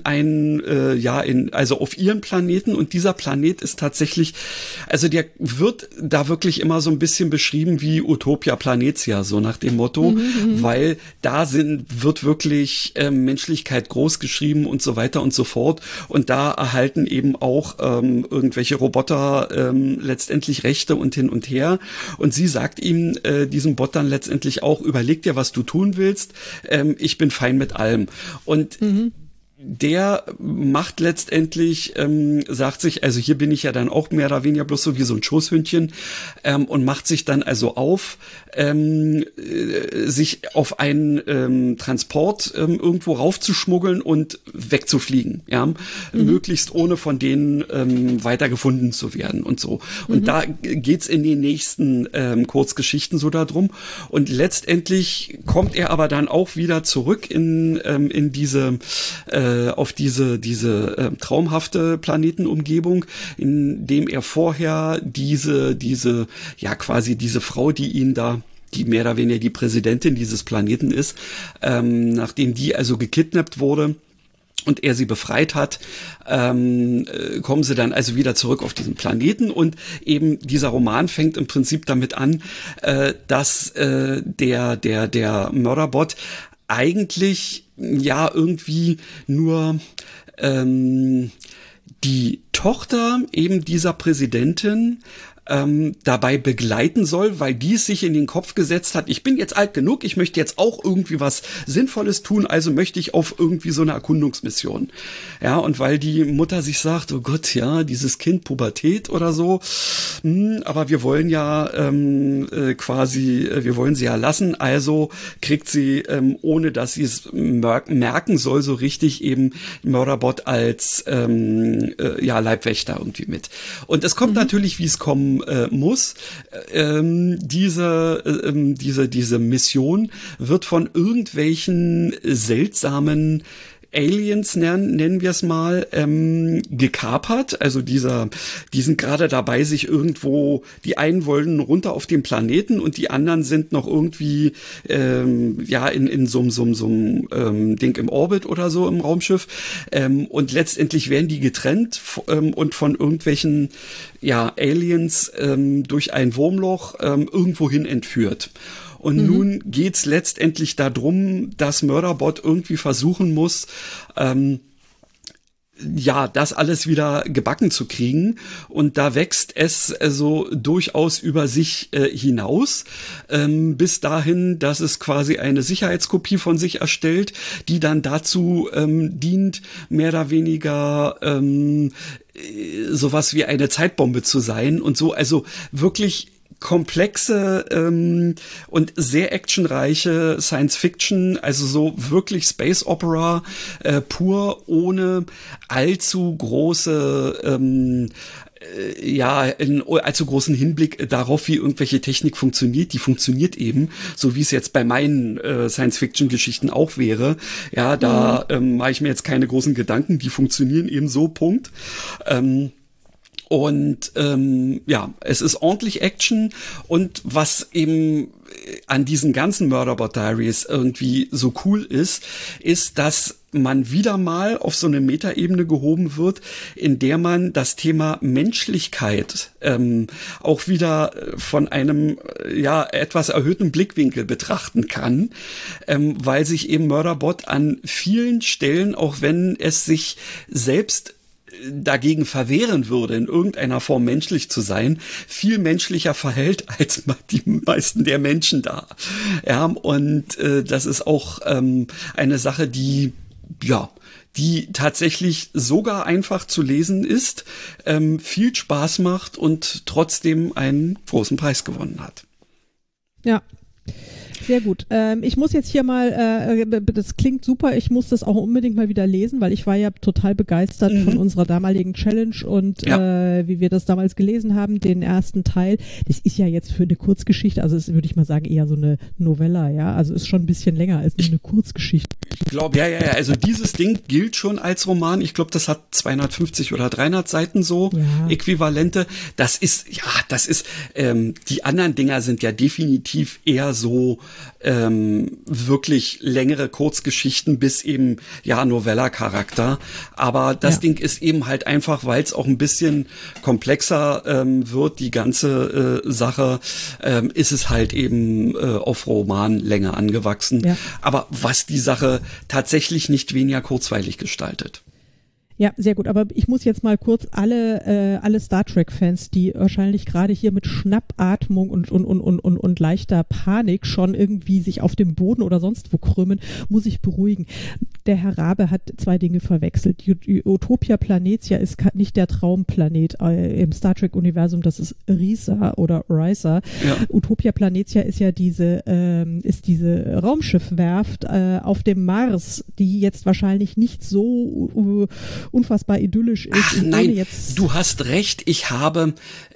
also auf ihren Planeten, und dieser Planet ist tatsächlich, also der wird da wirklich immer so ein bisschen beschrieben wie Utopia Planetia, so nach dem Motto, weil da wird wirklich Menschlichkeit groß geschrieben und so weiter und so fort, und da erhalten eben auch irgendwelche Roboter letztendlich Rechte und hin und her, und sie sagt ihm, diesem Bot dann letztendlich auch, überleg dir, was du tun willst, ich bin fein mit allem. Und der macht letztendlich, sagt sich, also hier bin ich ja dann auch mehr oder weniger bloß so wie so ein Schoßhündchen, und macht sich dann also auf, sich auf einen Transport irgendwo raufzuschmuggeln und wegzufliegen, ja, möglichst ohne von denen weitergefunden zu werden und so. Und da geht's in den nächsten Kurzgeschichten so darum, und letztendlich kommt er aber dann auch wieder zurück in diese auf diese traumhafte Planetenumgebung, in dem er vorher diese Frau, die mehr oder weniger die Präsidentin dieses Planeten ist, nachdem die also gekidnappt wurde und er sie befreit hat, kommen sie dann also wieder zurück auf diesen Planeten, und eben dieser Roman fängt im Prinzip damit an, dass der Murderbot eigentlich ja irgendwie nur die Tochter eben dieser Präsidentin dabei begleiten soll, weil die es sich in den Kopf gesetzt hat, ich bin jetzt alt genug, ich möchte jetzt auch irgendwie was Sinnvolles tun, also möchte ich auf irgendwie so eine Erkundungsmission. Ja, und weil die Mutter sich sagt, oh Gott, ja, dieses Kind, Pubertät oder so, aber wir wollen ja wir wollen sie ja lassen, also kriegt sie, ohne dass sie es merken soll, so richtig eben Murderbot als Leibwächter irgendwie mit. Und es kommt natürlich, wie es kommen muss. Diese Mission wird von irgendwelchen seltsamen Aliens nennen wir es mal, gekapert. Also die sind gerade dabei, sich irgendwo, die einen wollen runter auf den Planeten und die anderen sind noch irgendwie in so einem Ding im Orbit oder so im Raumschiff. Und letztendlich werden die getrennt und von irgendwelchen Aliens durch ein Wurmloch irgendwohin entführt. Und nun geht's letztendlich darum, dass Murderbot irgendwie versuchen muss, das alles wieder gebacken zu kriegen. Und da wächst es also durchaus über sich hinaus, bis dahin, dass es quasi eine Sicherheitskopie von sich erstellt, die dann dazu dient, mehr oder weniger sowas wie eine Zeitbombe zu sein und so. Also wirklich komplexe und sehr actionreiche Science-Fiction, also so wirklich Space Opera pur, ohne allzu große einen allzu großen Hinblick darauf, wie irgendwelche Technik funktioniert. Die funktioniert eben, so wie es jetzt bei meinen Science-Fiction-Geschichten auch wäre. Ja, da mache ich mir jetzt keine großen Gedanken, die funktionieren eben so, Punkt. Es ist ordentlich Action und was eben an diesen ganzen Murderbot Diaries irgendwie so cool ist, dass man wieder mal auf so eine Metaebene gehoben wird, in der man das Thema Menschlichkeit auch wieder von einem etwas erhöhten Blickwinkel betrachten kann, weil sich eben Murderbot an vielen Stellen, auch wenn es sich selbst dagegen verwehren würde, in irgendeiner Form menschlich zu sein, viel menschlicher verhält als die meisten der Menschen da. Ja, und das ist auch eine Sache, die tatsächlich sogar einfach zu lesen ist, viel Spaß macht und trotzdem einen großen Preis gewonnen hat. Ja. Sehr gut. Ich muss jetzt hier mal, das klingt super, ich muss das auch unbedingt mal wieder lesen, weil ich war ja total begeistert von unserer damaligen Challenge und wie wir das damals gelesen haben, den ersten Teil. Das ist ja jetzt für eine Kurzgeschichte, also das würde ich mal sagen, eher so eine Novella, ja, also ist schon ein bisschen länger als nur eine Kurzgeschichte. Ich glaube, also dieses Ding gilt schon als Roman. Ich glaube, das hat 250 oder 300 Seiten so, Äquivalente. Das ist, die anderen Dinger sind ja definitiv eher so wirklich längere Kurzgeschichten bis eben, Novella-Charakter. Aber das Ding ist eben halt einfach, weil es auch ein bisschen komplexer wird, die ganze Sache, ist es halt eben auf Romanlänge angewachsen. Ja. Aber was die Sache tatsächlich nicht weniger kurzweilig gestaltet. Ja, sehr gut. Aber ich muss jetzt mal kurz alle Star Trek-Fans, die wahrscheinlich gerade hier mit Schnappatmung und leichter Panik schon irgendwie sich auf dem Boden oder sonst wo krümmen, muss ich beruhigen. Der Herr Rabe hat zwei Dinge verwechselt. Utopia Planitia ist nicht der Traumplanet im Star Trek-Universum, das ist Risa oder Risa. Ja. Utopia Planitia ist ja diese Raumschiffwerft auf dem Mars, die jetzt wahrscheinlich nicht so unfassbar idyllisch ist. Ach, nein, du hast recht. Ich habe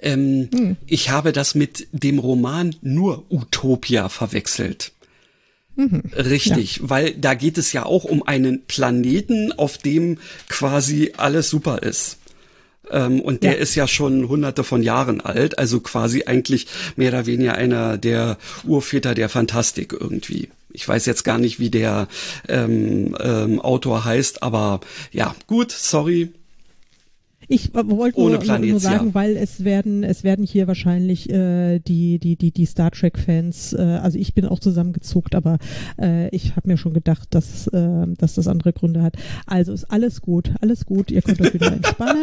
das mit dem Roman nur Utopia verwechselt. Richtig, weil da geht es ja auch um einen Planeten, auf dem quasi alles super ist. Und der ist ja schon hunderte von Jahren alt, also quasi eigentlich mehr oder weniger einer der Urväter der Fantastik irgendwie. Ich weiß jetzt gar nicht, wie der Autor heißt, aber ja, gut, sorry. Ich wollte nur sagen, weil es werden hier wahrscheinlich die Star Trek-Fans, also ich bin auch zusammengezuckt, aber ich habe mir schon gedacht, dass das andere Gründe hat. Also ist alles gut, ihr könnt euch wieder entspannen.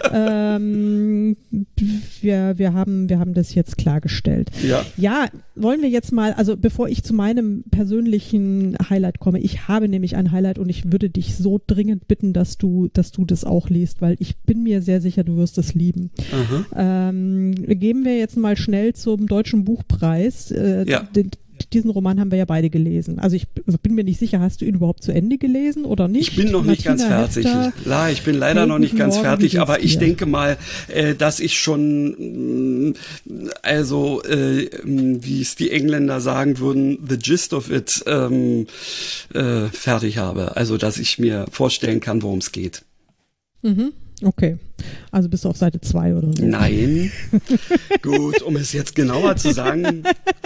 Wir haben das jetzt klargestellt. Ja, wollen wir jetzt mal, also bevor ich zu meinem persönlichen Highlight komme, ich habe nämlich ein Highlight und ich würde dich so dringend bitten, dass du das auch liest, weil ich bin mir sehr sicher, du wirst es lieben. Gehen wir jetzt mal schnell zum Deutschen Buchpreis. Diesen Roman haben wir ja beide gelesen. Also ich bin mir nicht sicher, hast du ihn überhaupt zu Ende gelesen oder nicht? Ich bin noch nicht ganz fertig. Ich bin leider noch nicht ganz fertig, aber ich denke mal, dass ich schon, wie es die Engländer sagen würden, the gist of it fertig habe. Also, dass ich mir vorstellen kann, worum es geht. Okay, also bist du auf Seite 2 oder so? Nein. Gut, um es jetzt genauer zu sagen.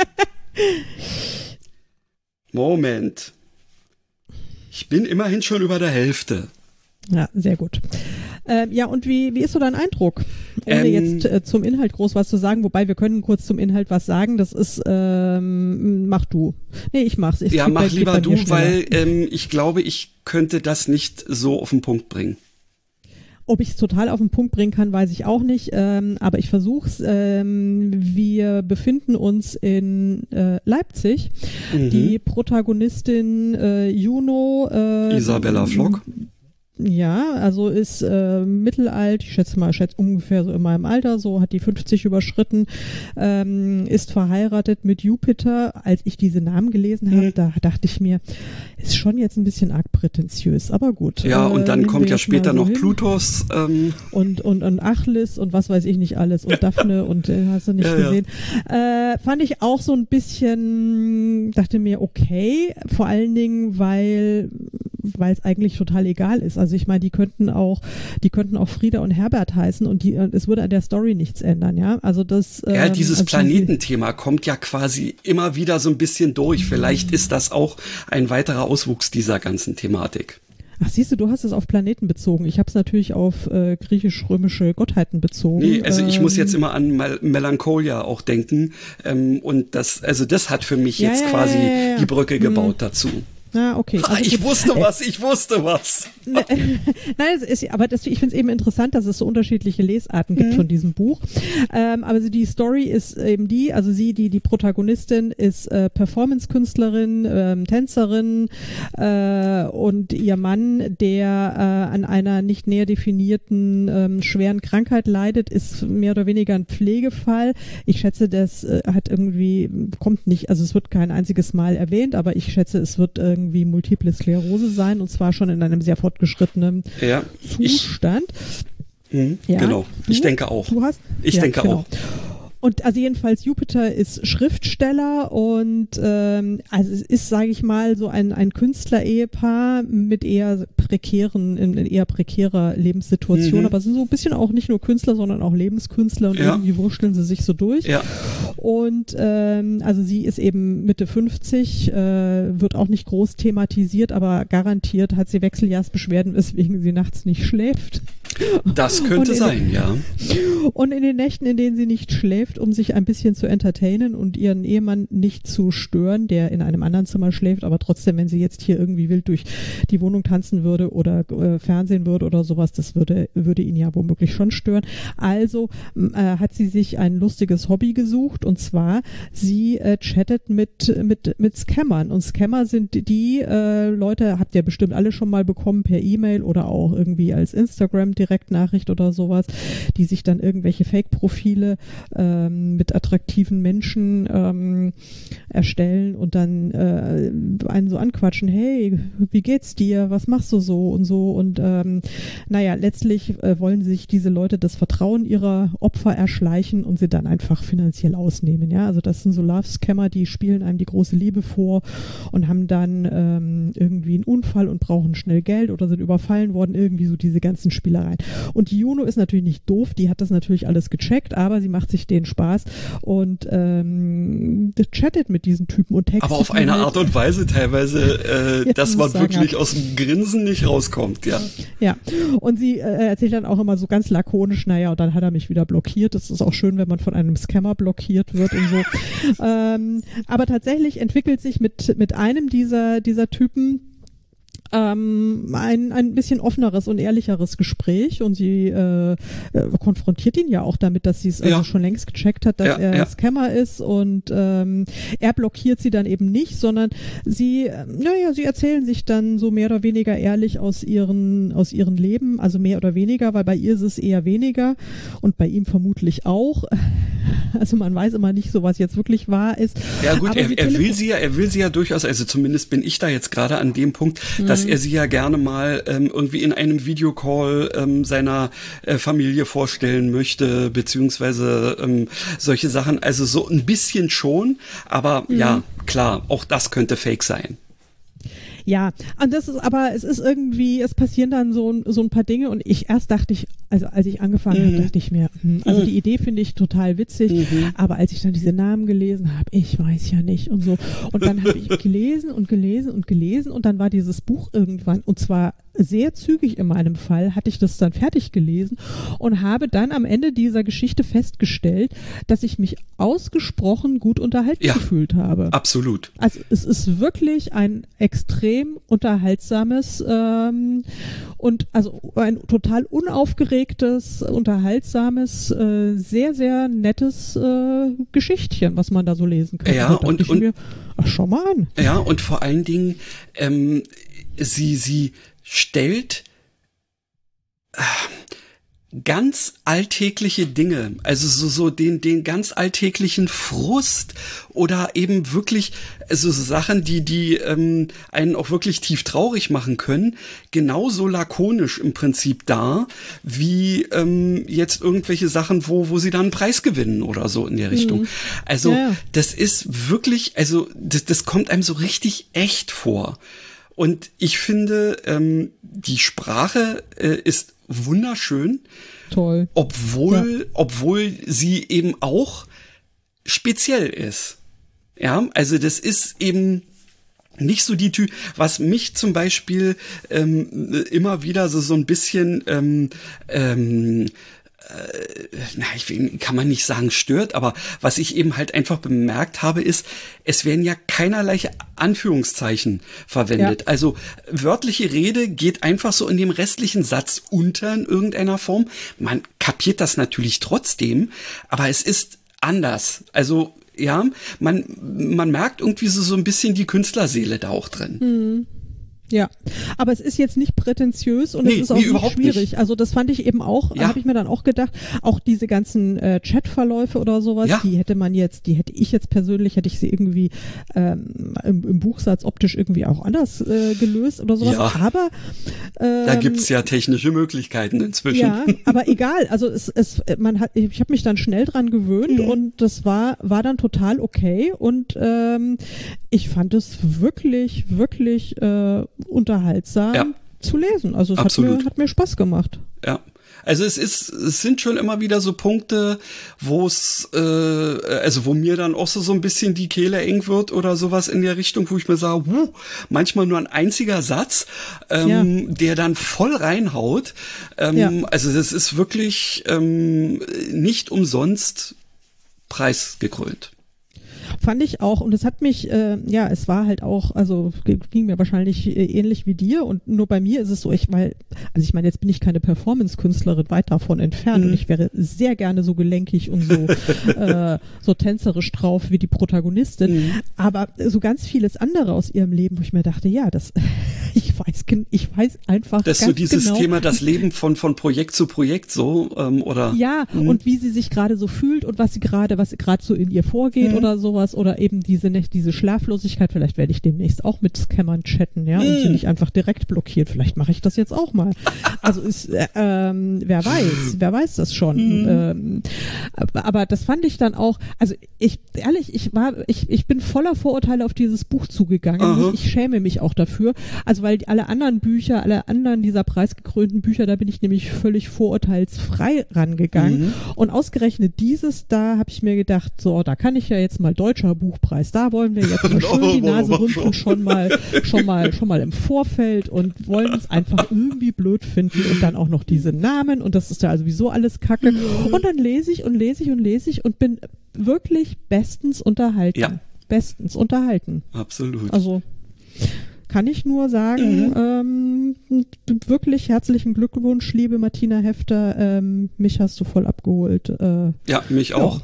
Moment. Ich bin immerhin schon über der Hälfte. Ja, sehr gut. Und wie ist so dein Eindruck? Ohne jetzt zum Inhalt groß was zu sagen, wobei wir können kurz zum Inhalt was sagen. Das ist, mach du. Nee, ich mach's. Mach lieber du, weil ich glaube, ich könnte das nicht so auf den Punkt bringen. Ob ich es total auf den Punkt bringen kann, weiß ich auch nicht, aber ich versuch's. Wir befinden uns in Leipzig. Die Protagonistin Juno Isabella Flock. Ja, also ist mittelalt, ich schätze ungefähr so in meinem Alter, so hat die 50 überschritten, ist verheiratet mit Jupiter. Als ich diese Namen gelesen habe, da dachte ich mir, ist schon jetzt ein bisschen arg prätentiös, aber gut. Ja, und dann kommt ja später noch Plutos. Und Achilles und was weiß ich nicht alles und Daphne und hast du nicht gesehen. Fand ich auch so ein bisschen, dachte mir, okay, vor allen Dingen, weil es eigentlich total egal ist. Also ich meine, die könnten auch Frieda und Herbert heißen und es würde an der Story nichts ändern, ja. Also das. Dieses Planetenthema kommt ja quasi immer wieder so ein bisschen durch. Vielleicht ist das auch ein weiterer Auswuchs dieser ganzen Thematik. Ach, siehst du hast es auf Planeten bezogen. Ich habe es natürlich auf griechisch-römische Gottheiten bezogen. Nee, also ich muss jetzt immer an Melancholia auch denken. Und das hat für mich jetzt quasi die Brücke gebaut dazu. Ah, okay. Also ich wusste was. Nein, ich finde es eben interessant, dass es so unterschiedliche Lesarten gibt von diesem Buch. Aber die Story ist eben die Protagonistin ist Performance-Künstlerin, Tänzerin und ihr Mann, der an einer nicht näher definierten schweren Krankheit leidet, ist mehr oder weniger ein Pflegefall. Ich schätze, das es wird kein einziges Mal erwähnt, aber ich schätze, es wird irgendwie Multiple Sklerose sein und zwar schon in einem sehr fortgeschrittenen Zustand. Genau, ich denke auch. Ich denke auch. Und also jedenfalls Jupiter ist Schriftsteller und also es ist, sage ich mal, so ein Künstler-Ehepaar mit eher prekärer Lebenssituation, aber sind so ein bisschen auch nicht nur Künstler, sondern auch Lebenskünstler und irgendwie wurschteln sie sich so durch. Ja. Und also sie ist eben Mitte 50, wird auch nicht groß thematisiert, aber garantiert hat sie Wechseljahrsbeschwerden, weswegen sie nachts nicht schläft. Das könnte sein, ja. Und in den Nächten, in denen sie nicht schläft, um sich ein bisschen zu entertainen und ihren Ehemann nicht zu stören, der in einem anderen Zimmer schläft, aber trotzdem, wenn sie jetzt hier irgendwie wild durch die Wohnung tanzen würde oder Fernsehen würde oder sowas, das würde ihn ja womöglich schon stören. Also hat sie sich ein lustiges Hobby gesucht und zwar, sie chattet mit Scammern. Und Scammer sind die Leute, habt ihr bestimmt alle schon mal bekommen per E-Mail oder auch irgendwie als Instagram-Direktnachricht oder sowas, die sich dann irgendwelche Fake-Profile mit attraktiven Menschen erstellen und dann einen so anquatschen, hey, wie geht's dir, was machst du so und so und letztlich wollen sich diese Leute das Vertrauen ihrer Opfer erschleichen und sie dann einfach finanziell ausnehmen, ja, also das sind so Love-Scammer, die spielen einem die große Liebe vor und haben dann irgendwie einen Unfall und brauchen schnell Geld oder sind überfallen worden, irgendwie so diese ganzen Spielereien rein. Und die Juno ist natürlich nicht doof, die hat das natürlich alles gecheckt, aber sie macht sich den Spaß und chattet mit diesen Typen und textet. Aber auf eine Art und Weise teilweise, dass man wirklich aus dem Grinsen nicht rauskommt, ja. Ja, und sie erzählt dann auch immer so ganz lakonisch, naja, und dann hat er mich wieder blockiert. Das ist auch schön, wenn man von einem Scammer blockiert wird und so. Aber tatsächlich entwickelt sich mit einem dieser Typen ein bisschen offeneres und ehrlicheres Gespräch und sie konfrontiert ihn ja auch damit, dass sie es also schon längst gecheckt hat, dass er Scammer ist und er blockiert sie dann eben nicht, sondern sie erzählen sich dann so mehr oder weniger ehrlich aus ihren Leben, also mehr oder weniger, weil bei ihr ist es eher weniger und bei ihm vermutlich auch. Also man weiß immer nicht so, was jetzt wirklich wahr ist. Ja gut, er will sie ja durchaus, also zumindest bin ich da jetzt gerade an dem Punkt, dass er sie ja gerne mal irgendwie in einem Videocall seiner Familie vorstellen möchte, beziehungsweise solche Sachen. Also so ein bisschen schon, aber ja, klar, auch das könnte Fake sein. Ja, und es ist irgendwie, es passieren dann so ein paar Dinge und dachte ich, also als ich angefangen habe, dachte ich mir, also die Idee finde ich total witzig, aber als ich dann diese Namen gelesen habe, ich weiß ja nicht und so. Und dann habe ich gelesen und dann war dieses Buch irgendwann, und zwar sehr zügig in meinem Fall, hatte ich das dann fertig gelesen und habe dann am Ende dieser Geschichte festgestellt, dass ich mich ausgesprochen gut unterhalten gefühlt habe. Absolut. Also es ist wirklich ein extrem unterhaltsames und also ein total unaufgeregtes, unterhaltsames, sehr, sehr nettes Geschichtchen, was man da so lesen kann. Ja, und mir, ach, schau mal an. Ja, und vor allen Dingen, sie stellt ganz alltägliche Dinge, also so den ganz alltäglichen Frust oder eben wirklich so Sachen, die einen auch wirklich tief traurig machen können, genauso lakonisch im Prinzip dar, wie jetzt irgendwelche Sachen, wo sie dann einen Preis gewinnen oder so in der Richtung. Also das ist wirklich, also das kommt einem so richtig echt vor. Und ich finde, die Sprache ist wunderschön. Toll. Obwohl sie eben auch speziell ist. Ja, also das ist eben nicht so die Typ, was mich zum Beispiel immer wieder so ein bisschen kann man nicht sagen stört, aber was ich eben halt einfach bemerkt habe, ist, es werden ja keinerlei Anführungszeichen verwendet. Ja. Also wörtliche Rede geht einfach so in dem restlichen Satz unter in irgendeiner Form. Man kapiert das natürlich trotzdem, aber es ist anders. Also ja, man merkt irgendwie so ein bisschen die Künstlerseele da auch drin. Ja, aber es ist jetzt nicht prätentiös und es ist auch nicht schwierig. Nicht. Also das fand ich eben auch, habe ich mir dann auch gedacht, auch diese ganzen Chatverläufe oder sowas, die hätte ich jetzt persönlich irgendwie im Buchsatz optisch irgendwie auch anders gelöst oder sowas. Ja. Aber da gibt's ja technische Möglichkeiten inzwischen. Ja, aber egal. Also ich habe mich dann schnell dran gewöhnt und das war dann total okay und ich fand es wirklich, wirklich unterhaltsam zu lesen. Also es hat mir Spaß gemacht. Ja. Also es sind schon immer wieder so Punkte, wo mir dann auch so ein bisschen die Kehle eng wird oder sowas in der Richtung, wo ich mir sage, manchmal nur ein einziger Satz, der dann voll reinhaut. Also das ist wirklich nicht umsonst preisgekrönt. Fand ich auch, und es hat mich, es war halt auch, also ging mir wahrscheinlich ähnlich wie dir und nur bei mir ist es so, ich meine, jetzt bin ich keine Performance-Künstlerin, weit davon entfernt und ich wäre sehr gerne so gelenkig und so tänzerisch drauf wie die Protagonistin, aber so ganz vieles andere aus ihrem Leben, wo ich mir dachte, ich weiß einfach das ganz so dieses genau, Thema, das Leben von Projekt zu Projekt so, oder? Ja, und wie sie sich gerade so fühlt und was gerade so in ihr vorgeht oder sowas oder eben diese Schlaflosigkeit, vielleicht werde ich demnächst auch mit Scammern chatten, und sie nicht einfach direkt blockiert, vielleicht mache ich das jetzt auch mal. Also wer weiß das schon. Aber das fand ich dann auch, also ich bin voller Vorurteile auf dieses Buch zugegangen. Ich schäme mich auch dafür, also weil alle anderen Bücher, alle anderen dieser preisgekrönten Bücher, da bin ich nämlich völlig vorurteilsfrei rangegangen. Und ausgerechnet dieses, da habe ich mir gedacht, so, da kann ich ja jetzt mal deutscher Buchpreis, da wollen wir jetzt mal schön die Nase rümpfen, schon mal im Vorfeld und wollen es einfach irgendwie blöd finden und dann auch noch diese Namen und das ist ja also sowieso alles Kacke. Und dann lese ich und bin wirklich bestens unterhalten. Ja. Bestens unterhalten. Absolut. Also kann ich nur sagen, wirklich herzlichen Glückwunsch, liebe Martina Hefter, mich hast du voll abgeholt. Ja, mich auch.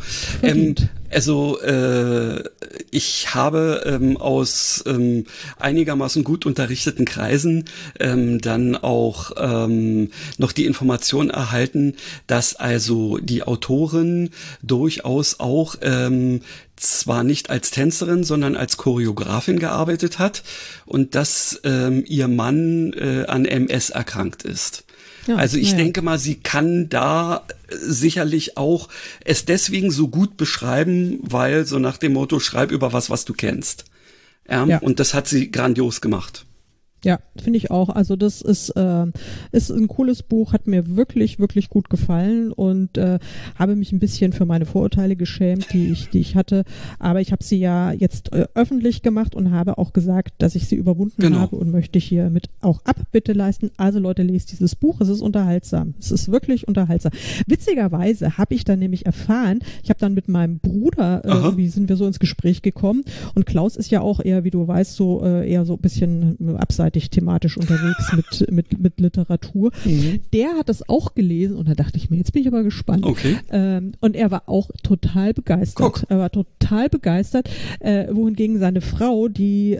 Ich habe aus einigermaßen gut unterrichteten Kreisen dann auch noch die Information erhalten, dass also die Autorin durchaus auch zwar nicht als Tänzerin, sondern als Choreografin gearbeitet hat und dass ihr Mann an MS erkrankt ist. Ja, also ich denke mal, sie kann da sicherlich auch es deswegen so gut beschreiben, weil so nach dem Motto, schreib über was du kennst. Ja. Und das hat sie grandios gemacht. Ja, finde ich auch. Also das ist ein cooles Buch, hat mir wirklich, wirklich gut gefallen und habe mich ein bisschen für meine Vorurteile geschämt, die ich hatte. Aber ich habe sie ja jetzt öffentlich gemacht und habe auch gesagt, dass ich sie überwunden habe und möchte hiermit auch Abbitte leisten. Also Leute, lest dieses Buch, es ist unterhaltsam. Es ist wirklich unterhaltsam. Witzigerweise habe ich dann nämlich erfahren, ich habe dann mit meinem Bruder, irgendwie sind wir so ins Gespräch gekommen und Klaus ist ja auch eher, wie du weißt, so eher so ein bisschen abseitig thematisch unterwegs mit Literatur. Der hat das auch gelesen und da dachte ich mir, jetzt bin ich aber gespannt. Okay. Und er war auch total begeistert. Er war total begeistert, wohingegen seine Frau, die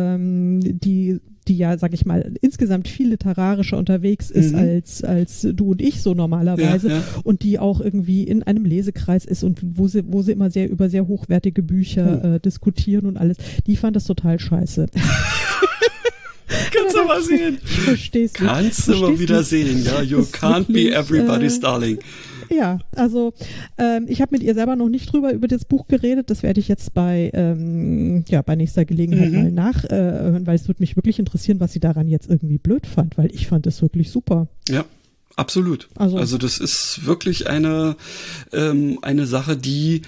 ja, sag ich mal, insgesamt viel literarischer unterwegs ist als du und ich so normalerweise und die auch irgendwie in einem Lesekreis ist und wo sie immer über sehr hochwertige Bücher diskutieren und alles. Die fand das total scheiße. Kannst du mal sehen. Ich versteh's nicht. Kannst du mal wieder sehen, ja. You can't be everybody's darling. Ja, also ich habe mit ihr selber noch nicht über das Buch geredet. Das werde ich jetzt bei nächster Gelegenheit mal nachhören, weil es würde mich wirklich interessieren, was sie daran jetzt irgendwie blöd fand, weil ich fand es wirklich super. Ja. Absolut. Also das ist wirklich eine Sache, die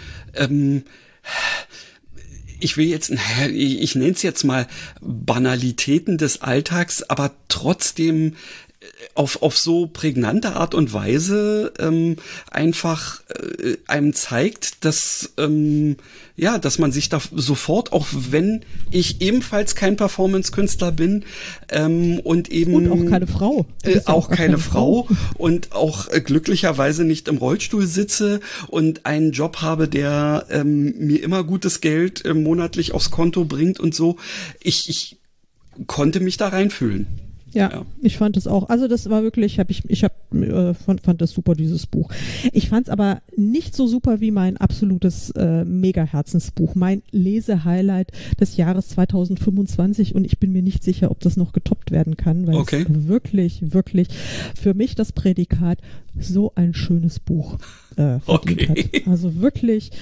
ich nenne es jetzt mal Banalitäten des Alltags, aber trotzdem auf so prägnante Art und Weise einfach einem zeigt, dass dass man sich da sofort, auch wenn ich ebenfalls kein Performance-Künstler bin und auch keine Frau, auch keine Frau und auch glücklicherweise nicht im Rollstuhl sitze und einen Job habe, der mir immer gutes Geld monatlich aufs Konto bringt und so, ich konnte mich da reinfühlen. Ja, ich fand es auch. Also das war wirklich, fand das super, dieses Buch. Ich fand es aber nicht so super wie mein absolutes Mega-Herzensbuch, mein Lesehighlight des Jahres 2025 und ich bin mir nicht sicher, ob das noch getoppt werden kann, weil es wirklich, wirklich für mich das Prädikat so ein schönes Buch verdient hat. Also wirklich.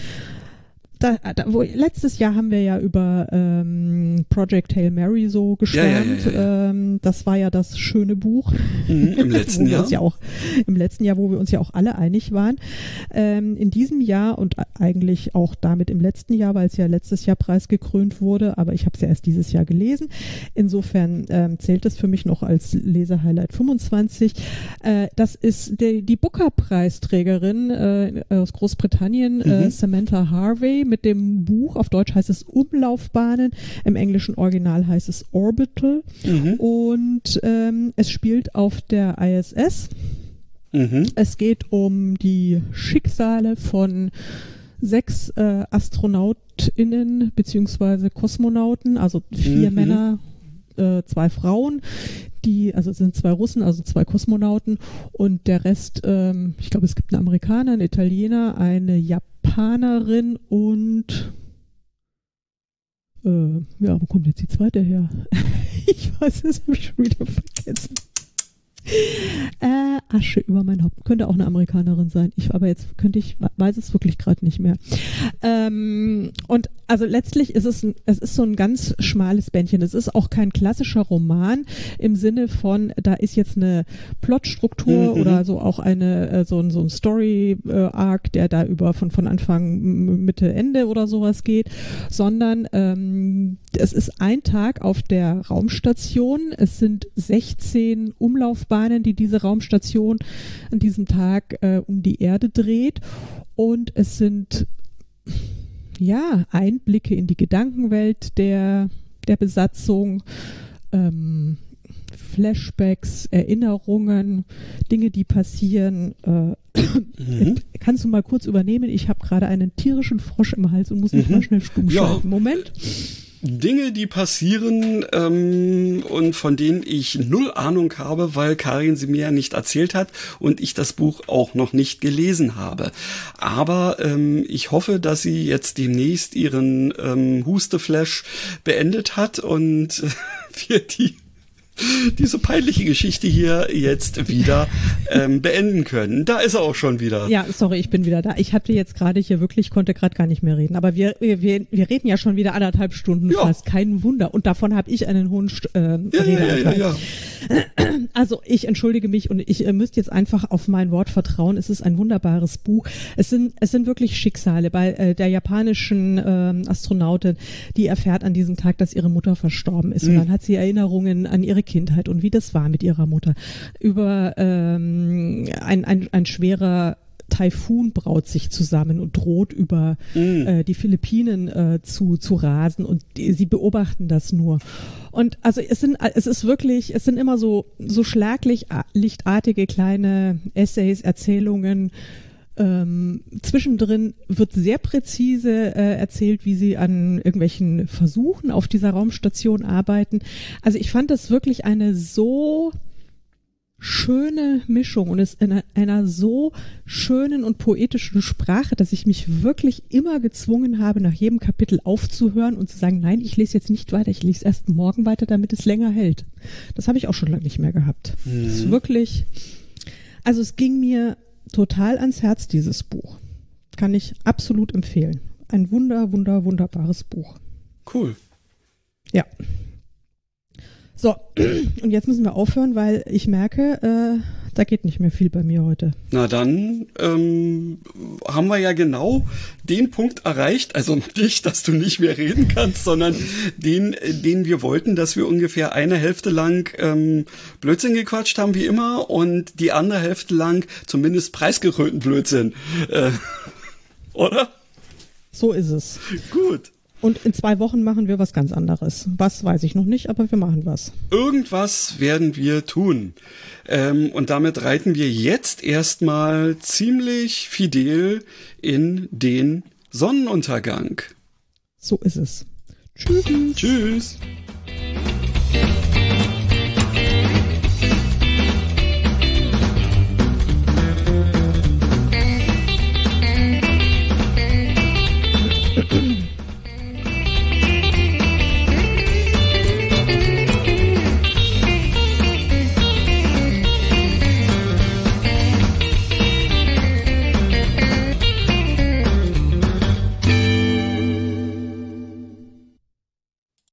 Letztes Jahr haben wir ja über Project Hail Mary so geschwärmt. Ja. Das war ja das schöne Buch. Im letzten Jahr. Im letzten Jahr, wo wir uns ja auch alle einig waren. In diesem Jahr und eigentlich auch damit im letzten Jahr, weil es ja letztes Jahr preisgekrönt wurde, aber ich habe es ja erst dieses Jahr gelesen. Insofern zählt es für mich noch als Lesehighlight 25. Das ist die Booker-Preisträgerin aus Großbritannien, Samantha Harvey, mit dem Buch, auf Deutsch heißt es Umlaufbahnen, im englischen Original heißt es Orbital und es spielt auf der ISS. Es geht um die Schicksale von 6 AstronautInnen beziehungsweise Kosmonauten, also 4 Männer, 2 Frauen, also es sind 2 Russen, also 2 Kosmonauten und der Rest, ich glaube, es gibt einen Amerikaner, einen Italiener, eine Japanerin und wo kommt jetzt die zweite her? Ich weiß es, habe ich schon wieder vergessen. Asche über mein Haupt. Könnte auch eine Amerikanerin sein. Weiß es wirklich gerade nicht mehr. Und also letztlich ist es ist so ein ganz schmales Bändchen. Es ist auch kein klassischer Roman im Sinne von, da ist jetzt eine Plotstruktur oder so auch so ein Story-Arc, der da über von Anfang, Mitte, Ende oder sowas geht, sondern es ist ein Tag auf der Raumstation. Es sind 16 Umlaufbahnen, die diese Raumstation an diesem Tag um die Erde dreht. Und es sind Einblicke in die Gedankenwelt der Besatzung, Flashbacks, Erinnerungen, Dinge, die passieren. Kannst du mal kurz übernehmen? Ich habe gerade einen tierischen Frosch im Hals und muss mich mal schnell stumm schalten. Moment. Dinge, die passieren und von denen ich null Ahnung habe, weil Karin sie mir ja nicht erzählt hat und ich das Buch auch noch nicht gelesen habe. Aber ich hoffe, dass sie jetzt demnächst ihren Husteflash beendet hat und wir diese peinliche Geschichte hier jetzt wieder beenden können. Da ist er auch schon wieder. Ja, sorry, ich bin wieder da. Ich hatte jetzt gerade konnte gerade gar nicht mehr reden. Aber wir reden ja schon wieder 1,5 Stunden fast. Kein Wunder. Und davon habe ich einen hohen Redeanteil. Ja. Also ich entschuldige mich und ich müsst jetzt einfach auf mein Wort vertrauen. Es ist ein wunderbares Buch. Es sind wirklich Schicksale. Bei der japanischen Astronautin, die erfährt an diesem Tag, dass ihre Mutter verstorben ist. Und dann hat sie Erinnerungen an ihre Kindheit und wie das war mit ihrer Mutter. Über ein schwerer Taifun braut sich zusammen und droht über die Philippinen zu rasen und sie beobachten das nur. Und also es sind immer so schlaglichtartige kleine Essays, Erzählungen. Zwischendrin wird sehr präzise erzählt, wie sie an irgendwelchen Versuchen auf dieser Raumstation arbeiten. Also ich fand das wirklich eine so schöne Mischung und es in einer so schönen und poetischen Sprache, dass ich mich wirklich immer gezwungen habe, nach jedem Kapitel aufzuhören und zu sagen, nein, ich lese jetzt nicht weiter, ich lese erst morgen weiter, damit es länger hält. Das habe ich auch schon lange nicht mehr gehabt. Das ist wirklich, also es ging mir total ans Herz, dieses Buch. Kann ich absolut empfehlen. Ein wunderbares Buch. Cool. Ja. So, und jetzt müssen wir aufhören, weil ich merke, da geht nicht mehr viel bei mir heute. Na dann haben wir ja genau den Punkt erreicht, also nicht, dass du nicht mehr reden kannst, sondern den wir wollten, dass wir ungefähr eine Hälfte lang Blödsinn gequatscht haben, wie immer, und die andere Hälfte lang zumindest preisgekrönten Blödsinn. Oder? So ist es. Gut. Und in 2 Wochen machen wir was ganz anderes. Was, weiß ich noch nicht, aber wir machen was. Irgendwas werden wir tun. Und damit reiten wir jetzt erstmal ziemlich fidel in den Sonnenuntergang. So ist es. Tschüss. Tschüss.